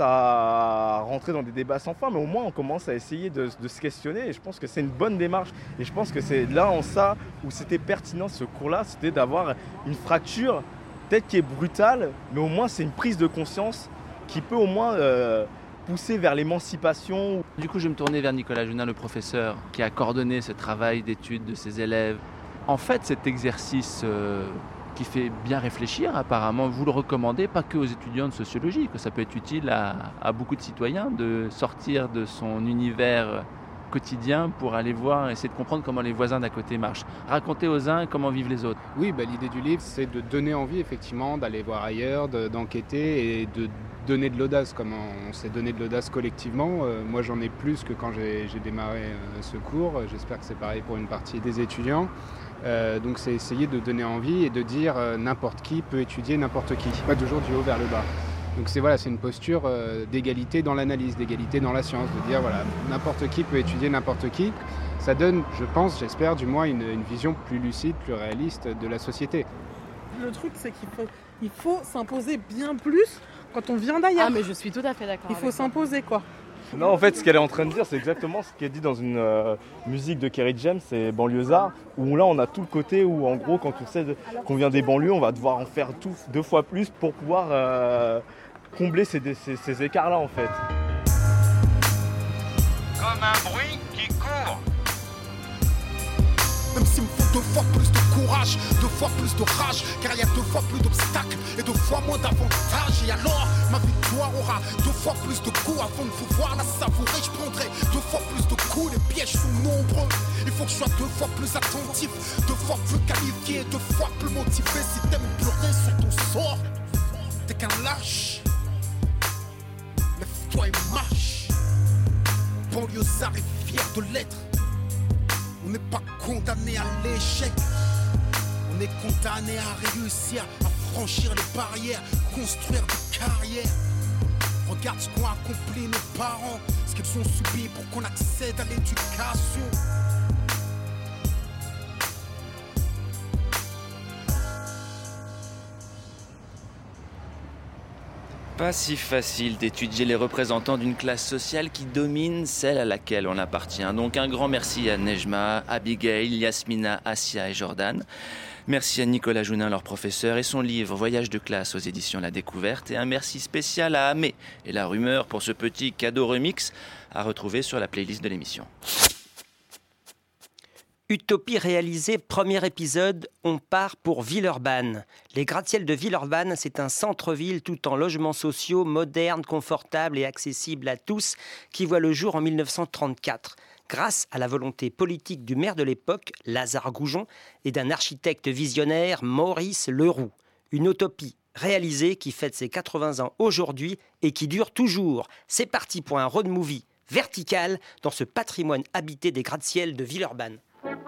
à rentrer dans des débats sans fin, mais au moins on commence à essayer de, de se questionner. Et je pense que c'est une bonne démarche. Et je pense que c'est là en ça où c'était pertinent ce cours-là, c'était d'avoir une fracture, peut-être qui est brutale, mais au moins c'est une prise de conscience qui peut au moins euh, pousser vers l'émancipation. Du coup, je vais me tourner vers Nicolas Junin, le professeur, qui a coordonné ce travail d'étude de ses élèves. En fait, cet exercice euh, qui fait bien réfléchir, apparemment, vous le recommandez pas que aux étudiants de sociologie, que ça peut être utile à, à beaucoup de citoyens de sortir de son univers quotidien pour aller voir, essayer de comprendre comment les voisins d'à côté marchent. Raconter aux uns comment vivent les autres. Oui, bah, l'idée du livre, c'est de donner envie, effectivement, d'aller voir ailleurs, de, d'enquêter et de donner de l'audace, comme on, on s'est donné de l'audace collectivement. Euh, moi, j'en ai plus que quand j'ai, j'ai démarré euh, ce cours. J'espère que c'est pareil pour une partie des étudiants. Euh, donc, c'est essayer de donner envie et de dire euh, n'importe qui peut étudier n'importe qui, pas toujours du haut vers le bas. Donc c'est voilà, c'est une posture euh, d'égalité dans l'analyse, d'égalité dans la science, de dire voilà, n'importe qui peut étudier n'importe qui. Ça donne, je pense, j'espère du moins, une, une vision plus lucide, plus réaliste de la société. Le truc, c'est qu'il faut, il faut s'imposer bien plus quand on vient d'ailleurs. Ah mais je suis tout à fait d'accord. Il faut s'imposer quoi. Non, en fait, ce qu'elle est en train de dire, c'est exactement ce qui est dit dans une euh, musique de Kerry James, c'est Banlieusard, où là, on a tout le côté où, en gros, quand on sait de, qu'on vient des banlieues, on va devoir en faire tout, deux fois plus pour pouvoir euh, combler ces, ces, ces écarts-là, en fait. Comme un bruit qui court. Même s'il me faut deux fois plus de courage, deux fois plus de rage, car il y a deux fois plus d'obstacles et deux fois moins d'avantages. Et alors, ma victoire aura deux fois plus de coups. Avant de pouvoir la savourer, je prendrai deux fois plus de coups. Les pièges sont nombreux, il faut que je sois deux fois plus attentif, deux fois plus qualifié, deux fois plus motivé. Si t'aimes pleurer sur ton sort, t'es qu'un lâche. Lève-toi et marche. Banlieusard est fier de l'être. On n'est pas condamné à l'échec, on est condamné à réussir, à franchir les barrières, construire des carrières. Regarde ce qu'ont accompli nos parents, ce qu'ils ont subi pour qu'on accède à l'éducation. Pas si facile d'étudier les représentants d'une classe sociale qui domine celle à laquelle on appartient. Donc un grand merci à Nejma, Abigail, Yasmina, Assia et Jordan. Merci à Nicolas Junin, leur professeur, et son livre Voyage de classe aux éditions La Découverte. Et un merci spécial à Amé et La Rumeur pour ce petit cadeau remix à retrouver sur la playlist de l'émission. Utopie réalisée, premier épisode, on part pour Villeurbanne. Les gratte-ciels de Villeurbanne, c'est un centre-ville tout en logements sociaux, modernes, confortables et accessibles à tous, qui voit le jour en mille neuf cent trente-quatre. Grâce à la volonté politique du maire de l'époque, Lazare Goujon, et d'un architecte visionnaire, Maurice Leroux. Une utopie réalisée qui fête ses quatre-vingts ans aujourd'hui et qui dure toujours. C'est parti pour un road movie vertical dans ce patrimoine habité des gratte-ciel de Villeurbanne.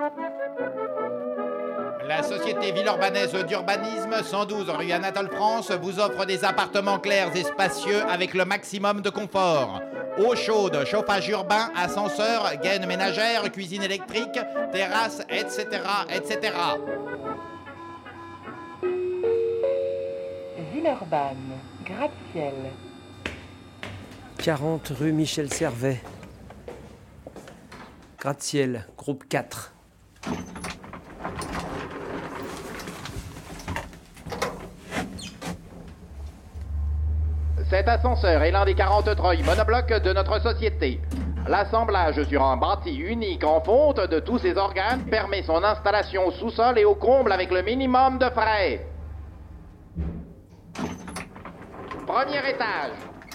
La société villeurbanaise d'urbanisme, cent douze rue Anatole France, vous offre des appartements clairs et spacieux avec le maximum de confort. Eau chaude, chauffage urbain, ascenseur, gaine ménagère, cuisine électrique, terrasse, et cetera, et cetera. Villeurbanne, gratte-ciel. quarante rue Michel Servet. Gratte-ciel, groupe quatre. Cet ascenseur est l'un des quarante treuils monoblocs de notre société. L'assemblage sur un bâti unique en fonte de tous ces organes permet son installation au sous-sol et au comble avec le minimum de frais. Premier étage.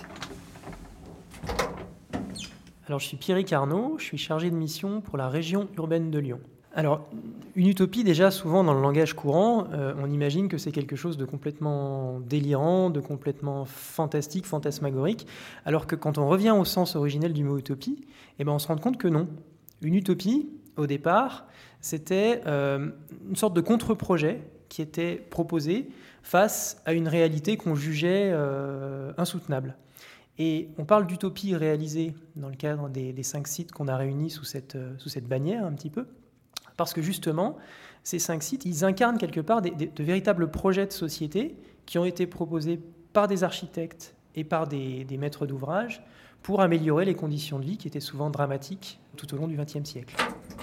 Alors, je suis Pierrick Arnaud, je suis chargé de mission pour la région urbaine de Lyon. Alors, une utopie, déjà, souvent dans le langage courant, euh, on imagine que c'est quelque chose de complètement délirant, de complètement fantastique, fantasmagorique, alors que quand on revient au sens originel du mot utopie, eh ben, on se rend compte que non. Une utopie, au départ, c'était euh, une sorte de contre-projet qui était proposé face à une réalité qu'on jugeait euh, insoutenable. Et on parle d'utopie réalisée dans le cadre des, des cinq sites qu'on a réunis sous cette, euh, sous cette bannière un petit peu, parce que justement, ces cinq sites, ils incarnent quelque part des, des, de véritables projets de société qui ont été proposés par des architectes et par des, des maîtres d'ouvrage pour améliorer les conditions de vie qui étaient souvent dramatiques tout au long du vingtième siècle.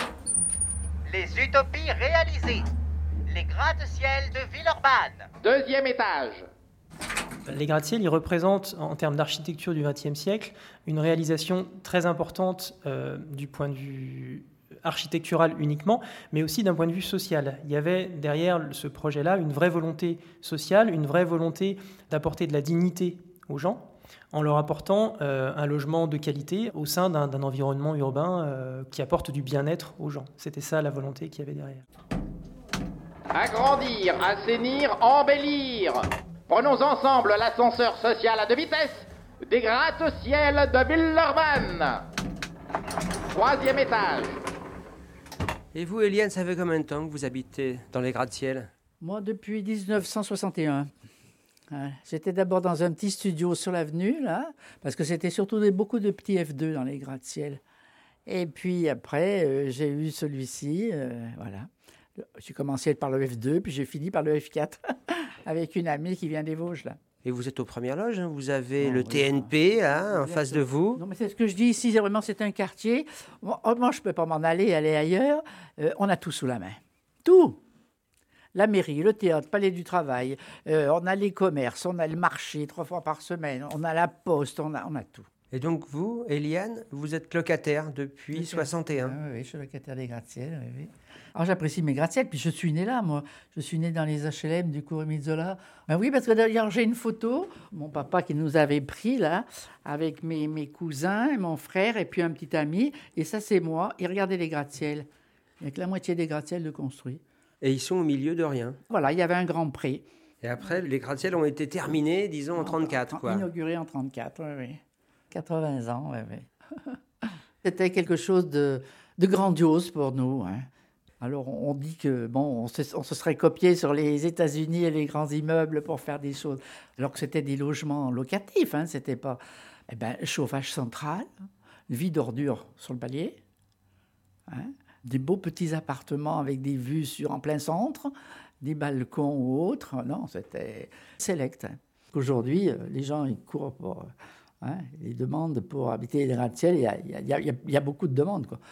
Les utopies réalisées. Les gratte-ciel de Villeurbanne. Deuxième étage. Les gratte-ciel, ils représentent, en termes d'architecture du vingtième siècle, une réalisation très importante euh, du point de vue architectural uniquement, mais aussi d'un point de vue social. Il y avait derrière ce projet-là une vraie volonté sociale, une vraie volonté d'apporter de la dignité aux gens, en leur apportant euh, un logement de qualité au sein d'un, d'un environnement urbain euh, qui apporte du bien-être aux gens. C'était ça la volonté qu'il y avait derrière. Agrandir, assainir, embellir. Prenons ensemble l'ascenseur social à deux vitesses des gratte-ciel de Villeurbanne. Troisième étage. Et vous, Eliane, ça fait combien de temps que vous habitez dans les gratte-ciel ? Moi, depuis dix-neuf cent soixante et un. J'étais d'abord dans un petit studio sur l'avenue, là, parce que c'était surtout des, beaucoup de petits F deux dans les gratte-ciel. Et puis après, euh, j'ai eu celui-ci, euh, voilà. J'ai commencé par le F deux, puis j'ai fini par le F quatre, avec une amie qui vient des Vosges, là. Et vous êtes aux premières loges, hein. Vous avez oh, le oui. T N P hein, en face de vous. Non, mais c'est ce que je dis ici, c'est vraiment, c'est un quartier. Moi, moi je ne peux pas m'en aller, aller ailleurs. Euh, on a tout sous la main. Tout. La mairie, le théâtre, le palais du travail, euh, on a les commerces, on a le marché trois fois par semaine, on a la poste, on a, on a tout. Et donc vous, Eliane, vous êtes locataire depuis locataire. soixante et un. Ah, oui, je suis locataire des gratte-ciel, oui, oui. Alors j'apprécie mes gratte-ciel, puis je suis né là, moi. Je suis né dans les H L M du cours Émile Zola. Ben oui, parce que d'ailleurs j'ai une photo, mon papa qui nous avait pris là, avec mes, mes cousins, mon frère et puis un petit ami, et ça c'est moi. Et regardez les gratte-ciel. Il n'y a que la moitié des gratte-ciel de construits. Et ils sont au milieu de rien. Voilà, il y avait un grand pré. Et après, les gratte-ciel ont été terminés, disons, en trente-quatre, quoi. Inaugurés en trente-quatre, oui, oui. quatre-vingts ans, oui, oui. C'était quelque chose de, de grandiose pour nous, hein. Alors, on dit que, bon, on se, on se serait copié sur les États-Unis et les grands immeubles pour faire des choses. Alors que c'était des logements locatifs, hein, c'était pas... Eh ben, chauffage central, vie d'ordures sur le palier, hein, des beaux petits appartements avec des vues sur, en plein centre, des balcons ou autres. Non, c'était select. Hein. Aujourd'hui, les gens, ils courent pour... Hein, ils demandent pour habiter les gratte-ciel. Il y a, il y a, il y a beaucoup de demandes, quoi.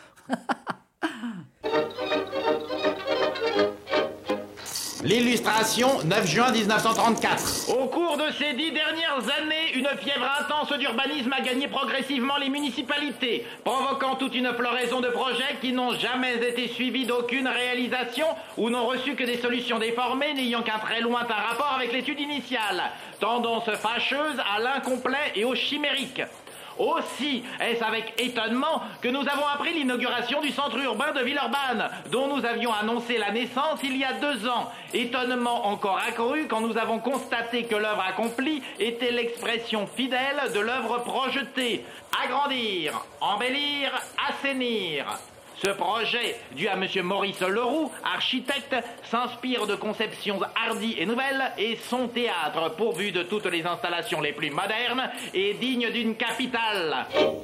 L'illustration, neuf juin dix-neuf cent trente-quatre. Au cours de ces dix dernières années, une fièvre intense d'urbanisme a gagné progressivement les municipalités, provoquant toute une floraison de projets qui n'ont jamais été suivis d'aucune réalisation ou n'ont reçu que des solutions déformées n'ayant qu'un très lointain rapport avec l'étude initiale. Tendance fâcheuse à l'incomplet et au chimérique. Aussi, est-ce avec étonnement que nous avons appris l'inauguration du centre urbain de Villeurbanne, dont nous avions annoncé la naissance il y a deux ans. Étonnement encore accru quand nous avons constaté que l'œuvre accomplie était l'expression fidèle de l'œuvre projetée. Agrandir, embellir, assainir. Ce projet, dû à M. Maurice Leroux, architecte, s'inspire de conceptions hardies et nouvelles et son théâtre, pourvu de toutes les installations les plus modernes et digne d'une capitale.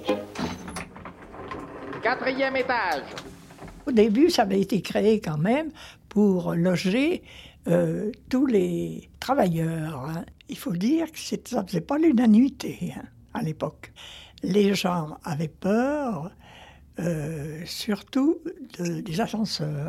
Quatrième étage. Au début, ça avait été créé quand même pour loger euh, tous les travailleurs. Hein. Il faut dire que ça ne faisait pas l'unanimité hein, à l'époque. Les gens avaient peur... Euh, surtout de, des ascenseurs.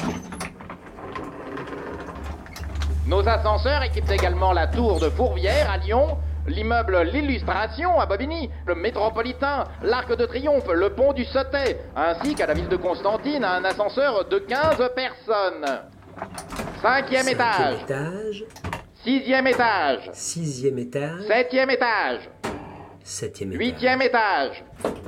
Nos ascenseurs équipent également la tour de Fourvière à Lyon, l'immeuble L'Illustration à Bobigny, le Métropolitain, l'Arc de Triomphe, le pont du Sautet, ainsi qu'à la ville de Constantine un ascenseur de quinze personnes. Cinquième étage. étage. Sixième étage. Sixième étage. Septième étage. Septième étage. Huitième étage.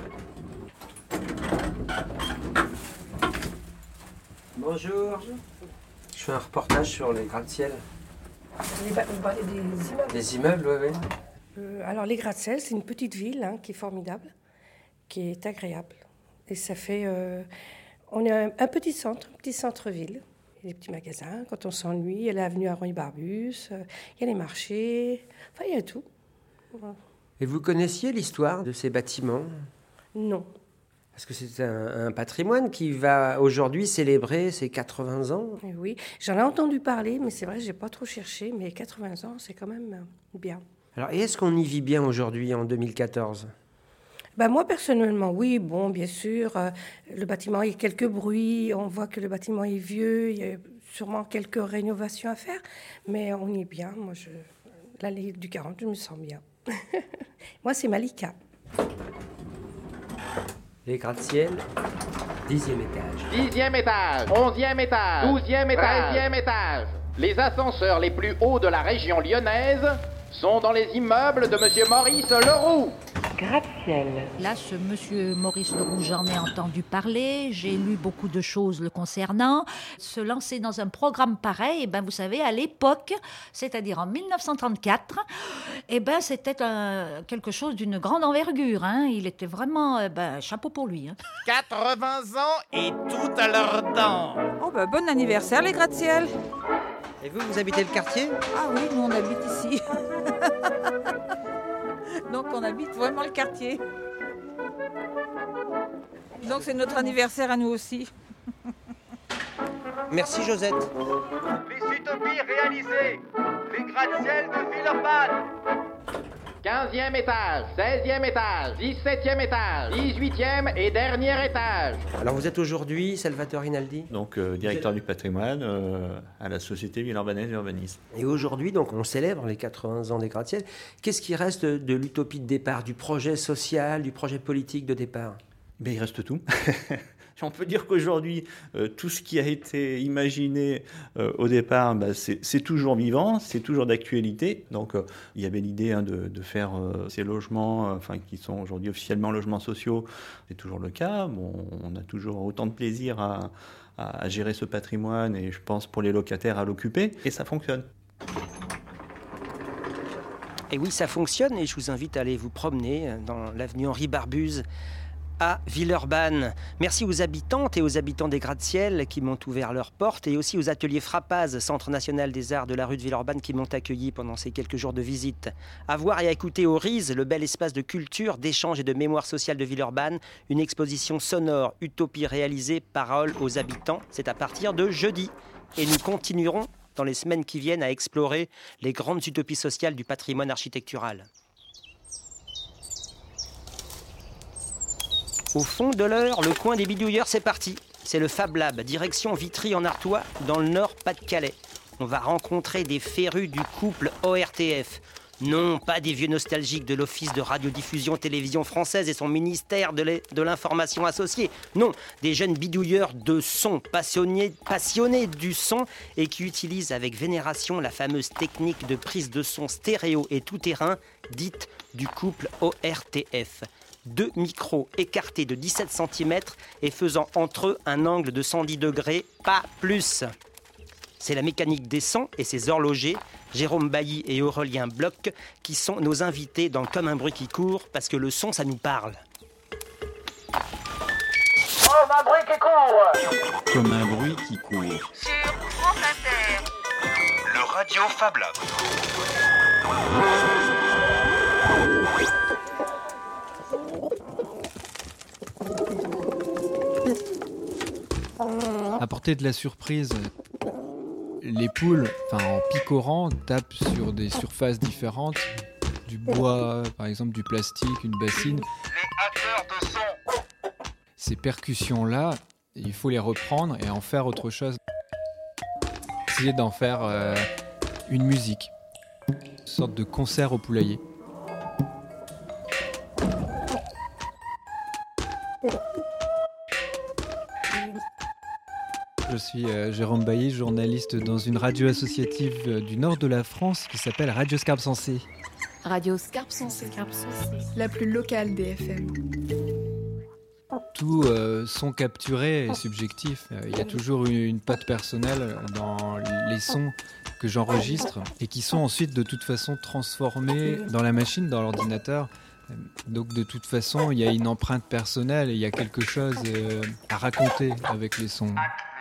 Bonjour. Je fais un reportage sur les gratte-ciel. Vous parlez des immeubles? Des immeubles, oui, oui. Euh, alors, les gratte-ciel, c'est une petite ville hein, qui est formidable, qui est agréable. Et ça fait... Euh, on est un, un petit centre, un petit centre-ville. Il y a des petits magasins, quand on s'ennuie. Il y a l'avenue Aron-Barbus, euh, il y a les marchés, enfin, il y a tout. Voilà. Et vous connaissiez l'histoire de ces bâtiments? Non. Parce que c'est un, un patrimoine qui va aujourd'hui célébrer ses quatre-vingts ans. Et oui, j'en ai entendu parler, mais c'est vrai, je n'ai pas trop cherché. Mais quatre-vingts ans, c'est quand même bien. Alors, et est-ce qu'on y vit bien aujourd'hui, en deux mille quatorze? Ben moi, personnellement, oui. Bon, bien sûr, euh, le bâtiment, il y a quelques bruits. On voit que le bâtiment est vieux. Il y a sûrement quelques rénovations à faire. Mais on y est bien. Moi, je, l'allée du quarante, je me sens bien. Moi, c'est Malika. Les gratte-ciel, dixième étage. Dixième étage, onzième étage, douzième étage, treizième étage. Les ascenseurs les plus hauts de la région lyonnaise sont dans les immeubles de M. Maurice Leroux. Gratte-ciel. Là, ce monsieur Maurice Leroux, j'en ai entendu parler, j'ai lu beaucoup de choses le concernant. Se lancer dans un programme pareil, eh ben, vous savez, à l'époque, c'est-à-dire en mille neuf cent trente-quatre, eh ben, c'était un, quelque chose d'une grande envergure. Hein. Il était vraiment, eh ben, chapeau pour lui. Hein. quatre-vingts ans et tout à leur temps. Oh ben, bon anniversaire les gratte-ciel. Et vous, vous habitez le quartier? Ah oui, nous on habite ici. Donc on habite vraiment le quartier. Donc c'est notre anniversaire à nous aussi. Merci Josette. Les utopies réalisées. Les gratte-ciel de Villeurbanne. quinzième étage, seizième étage, dix-septième étage, dix-huitième et dernier étage. Alors vous êtes aujourd'hui Salvatore Rinaldi? Donc euh, directeur du patrimoine euh, à la Société Villeurbannaise d'Urbanisme. Et aujourd'hui, donc, on célèbre les quatre-vingts ans des gratte-ciel. Qu'est-ce qui reste de l'utopie de départ, du projet social, du projet politique de départ? Ben, il reste tout. On peut dire qu'aujourd'hui, euh, tout ce qui a été imaginé euh, au départ, bah, c'est, c'est toujours vivant, c'est toujours d'actualité. Donc, euh, il y avait l'idée hein, de, de faire euh, ces logements, euh, enfin, qui sont aujourd'hui officiellement logements sociaux. C'est toujours le cas. Bon, on a toujours autant de plaisir à, à, à gérer ce patrimoine et je pense pour les locataires à l'occuper. Et ça fonctionne. Et oui, ça fonctionne et je vous invite à aller vous promener dans l'avenue Henri Barbuse à Villeurbanne. Merci aux habitantes et aux habitants des gratte-ciel qui m'ont ouvert leurs portes et aussi aux ateliers Frappaz, Centre national des arts de la rue de Villeurbanne, qui m'ont accueilli pendant ces quelques jours de visite. À voir et à écouter au R I S, le bel espace de culture, d'échange et de mémoire sociale de Villeurbanne, une exposition sonore, utopie réalisée, parole aux habitants. C'est à partir de jeudi. Et nous continuerons dans les semaines qui viennent à explorer les grandes utopies sociales du patrimoine architectural. Au fond de l'heure, le coin des bidouilleurs, c'est parti. C'est le Fab Lab, direction Vitry en Artois, dans le Nord Pas-de-Calais. On va rencontrer des férus du couple O R T F. Non, pas des vieux nostalgiques de l'Office de radiodiffusion télévision française et son ministère de l'information associé. Non, des jeunes bidouilleurs de son, passionnés, passionnés du son et qui utilisent avec vénération la fameuse technique de prise de son stéréo et tout-terrain, dite du couple O R T F. deux micros écartés de dix-sept centimètres et faisant entre eux un angle de cent dix degrés, pas plus. C'est la mécanique des sons et ses horlogers, Jérôme Bailly et Aurélien Bloch, qui sont nos invités dans Comme un bruit qui court, parce que le son, ça nous parle. Comme un bruit qui court. Comme un bruit qui court. Sur France Inter. Le Radio Fab Lab. Apporter de la surprise. Les poules, enfin en picorant, tapent sur des surfaces différentes, du bois, par exemple du plastique, une bassine. Les hackers de son. Ces percussions-là, il faut les reprendre et en faire autre chose. Essayer d'en faire euh, une musique, une sorte de concert au poulailler. Je suis euh, Jérôme Bailly, journaliste dans une radio associative euh, du nord de la France qui s'appelle Radio Scarpe Sensée. Radio Scarpe Sensée, la plus locale des F M. Tout euh, son capturé est subjectif. Il euh, y a toujours une, une patte personnelle dans les sons que j'enregistre et qui sont ensuite de toute façon transformés dans la machine, dans l'ordinateur. Donc de toute façon, il y a une empreinte personnelle et il y a quelque chose euh, à raconter avec les sons.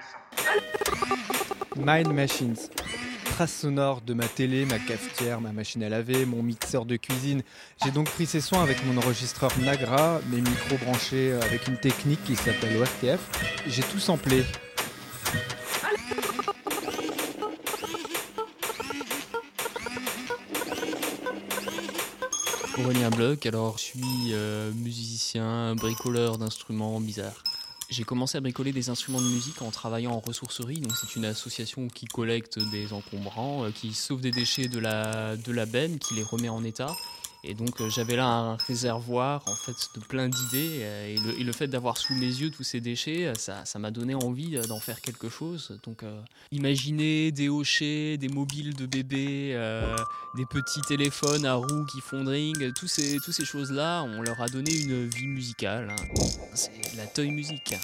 Mind Machines. Traces sonores de ma télé, ma cafetière, ma machine à laver, mon mixeur de cuisine. J'ai donc pris ces sons avec mon enregistreur Nagra, mes micros branchés avec une technique qui s'appelle O R T F. J'ai tout samplé. Aurélien Bloch, alors je suis euh, musicien, bricoleur d'instruments bizarres. J'ai commencé à bricoler des instruments de musique en travaillant en ressourcerie, donc c'est une association qui collecte des encombrants, euh, qui sauve des déchets de la, de la benne, qui les remet en état. Et donc euh, j'avais là un réservoir en fait de plein d'idées euh, et, le, et le fait d'avoir sous mes yeux tous ces déchets, ça, ça m'a donné envie d'en faire quelque chose. Donc euh, imaginer des hochets, des mobiles de bébés, euh, des petits téléphones à roues qui font dring, tous ces, toutes ces choses-là, on leur a donné une vie musicale. Hein. C'est la toy musique.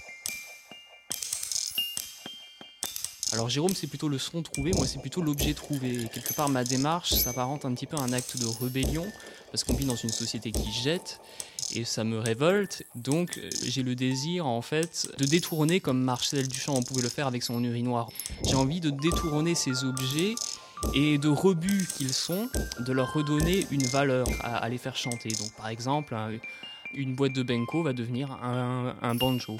Alors Jérôme, c'est plutôt le son trouvé, moi c'est plutôt l'objet trouvé. Et quelque part, ma démarche s'apparente un petit peu à un acte de rébellion, parce qu'on vit dans une société qui jette, et ça me révolte. Donc j'ai le désir, en fait, de détourner, comme Marcel Duchamp pouvait le faire avec son urinoir. J'ai envie de détourner ces objets, et de rebuts qu'ils sont, de leur redonner une valeur, à, à les faire chanter. Donc par exemple, un, une boîte de Benko va devenir un, un banjo.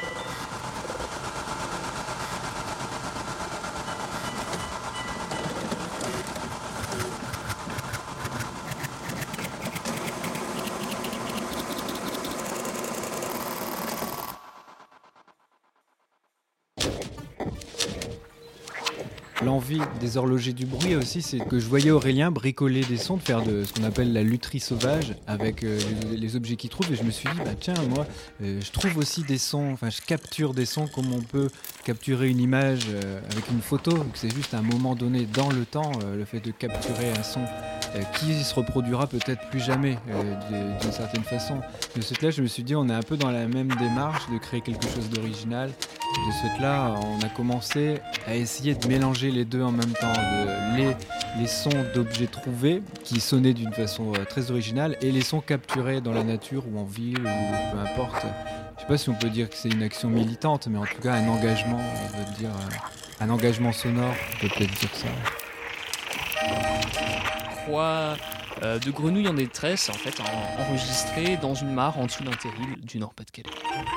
L'envie des horlogers du bruit aussi, c'est que je voyais Aurélien bricoler des sons, de faire de ce qu'on appelle la lutherie sauvage avec euh, les, les objets qu'il trouve, et je me suis dit, bah tiens, moi, euh, je trouve aussi des sons, enfin je capture des sons comme on peut capturer une image euh, avec une photo, que c'est juste à un moment donné dans le temps, euh, le fait de capturer un son euh, qui se reproduira peut-être plus jamais euh, d'une certaine façon. De ce fait-là, je me suis dit, on est un peu dans la même démarche de créer quelque chose d'original. De ce fait-là, on a commencé à essayer de mélanger les deux en même temps, de, les, les sons d'objets trouvés qui sonnaient d'une façon euh, très originale et les sons capturés dans la nature ou en ville ou peu importe. Je sais pas si on peut dire que c'est une action militante, mais en tout cas un engagement, on peut dire euh, un engagement sonore, on peut peut-être dire ça. Croix euh, de grenouilles en détresse, en fait, en, enregistrée dans une mare en dessous d'un terril du Nord-Pas-de-Calais.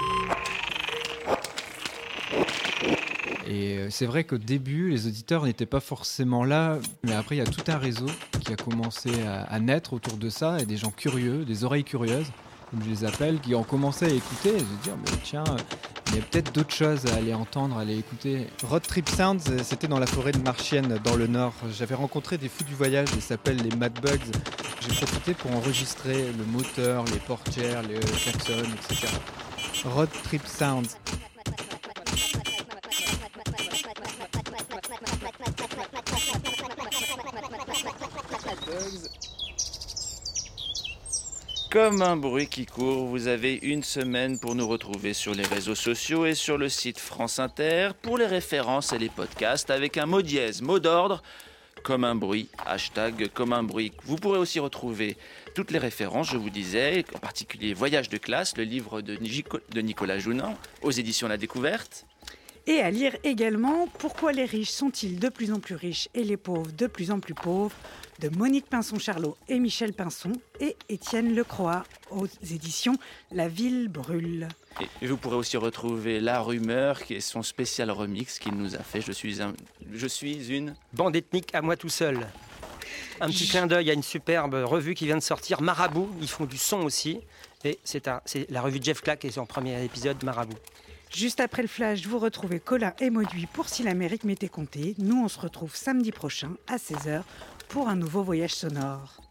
Et c'est vrai qu'au début, les auditeurs n'étaient pas forcément là, mais après, il y a tout un réseau qui a commencé à, à naître autour de ça, et des gens curieux, des oreilles curieuses, comme je les appelle, qui ont commencé à écouter et se dire, mais tiens, il y a peut-être d'autres choses à aller entendre, à aller écouter. Road Trip Sounds, c'était dans la forêt de Marchienne, dans le Nord. J'avais rencontré des fous du voyage, ils s'appellent les Mad Bugs. J'ai profité pour enregistrer le moteur, les portières, les klaxons, et cetera. Road Trip Sounds. Comme un bruit qui court, vous avez une semaine pour nous retrouver sur les réseaux sociaux et sur le site France Inter pour les références et les podcasts avec un mot dièse, mot d'ordre, comme un bruit, hashtag comme un bruit. Vous pourrez aussi retrouver toutes les références, je vous disais, en particulier Voyage de classe, le livre de, Nico, de Nicolas Jounan, aux éditions La Découverte. Et à lire également Pourquoi les riches sont-ils de plus en plus riches et les pauvres de plus en plus pauvres de Monique Pinson-Charlot et Michel Pinson et Étienne Lecroix aux éditions La Ville brûle. Et vous pourrez aussi retrouver La Rumeur qui est son spécial remix qu'il nous a fait. Je suis, un, je suis une... bande ethnique à moi tout seul. Un petit clin d'œil à une superbe revue qui vient de sortir, Marabout. Ils font du son aussi. Et c'est, un, c'est la revue de Jeff Clack et son premier épisode, Marabout. Juste après le flash, vous retrouvez Colin et Mauduit pour Si l'Amérique m'était comptée. Nous, on se retrouve samedi prochain à seize heures pour un nouveau voyage sonore.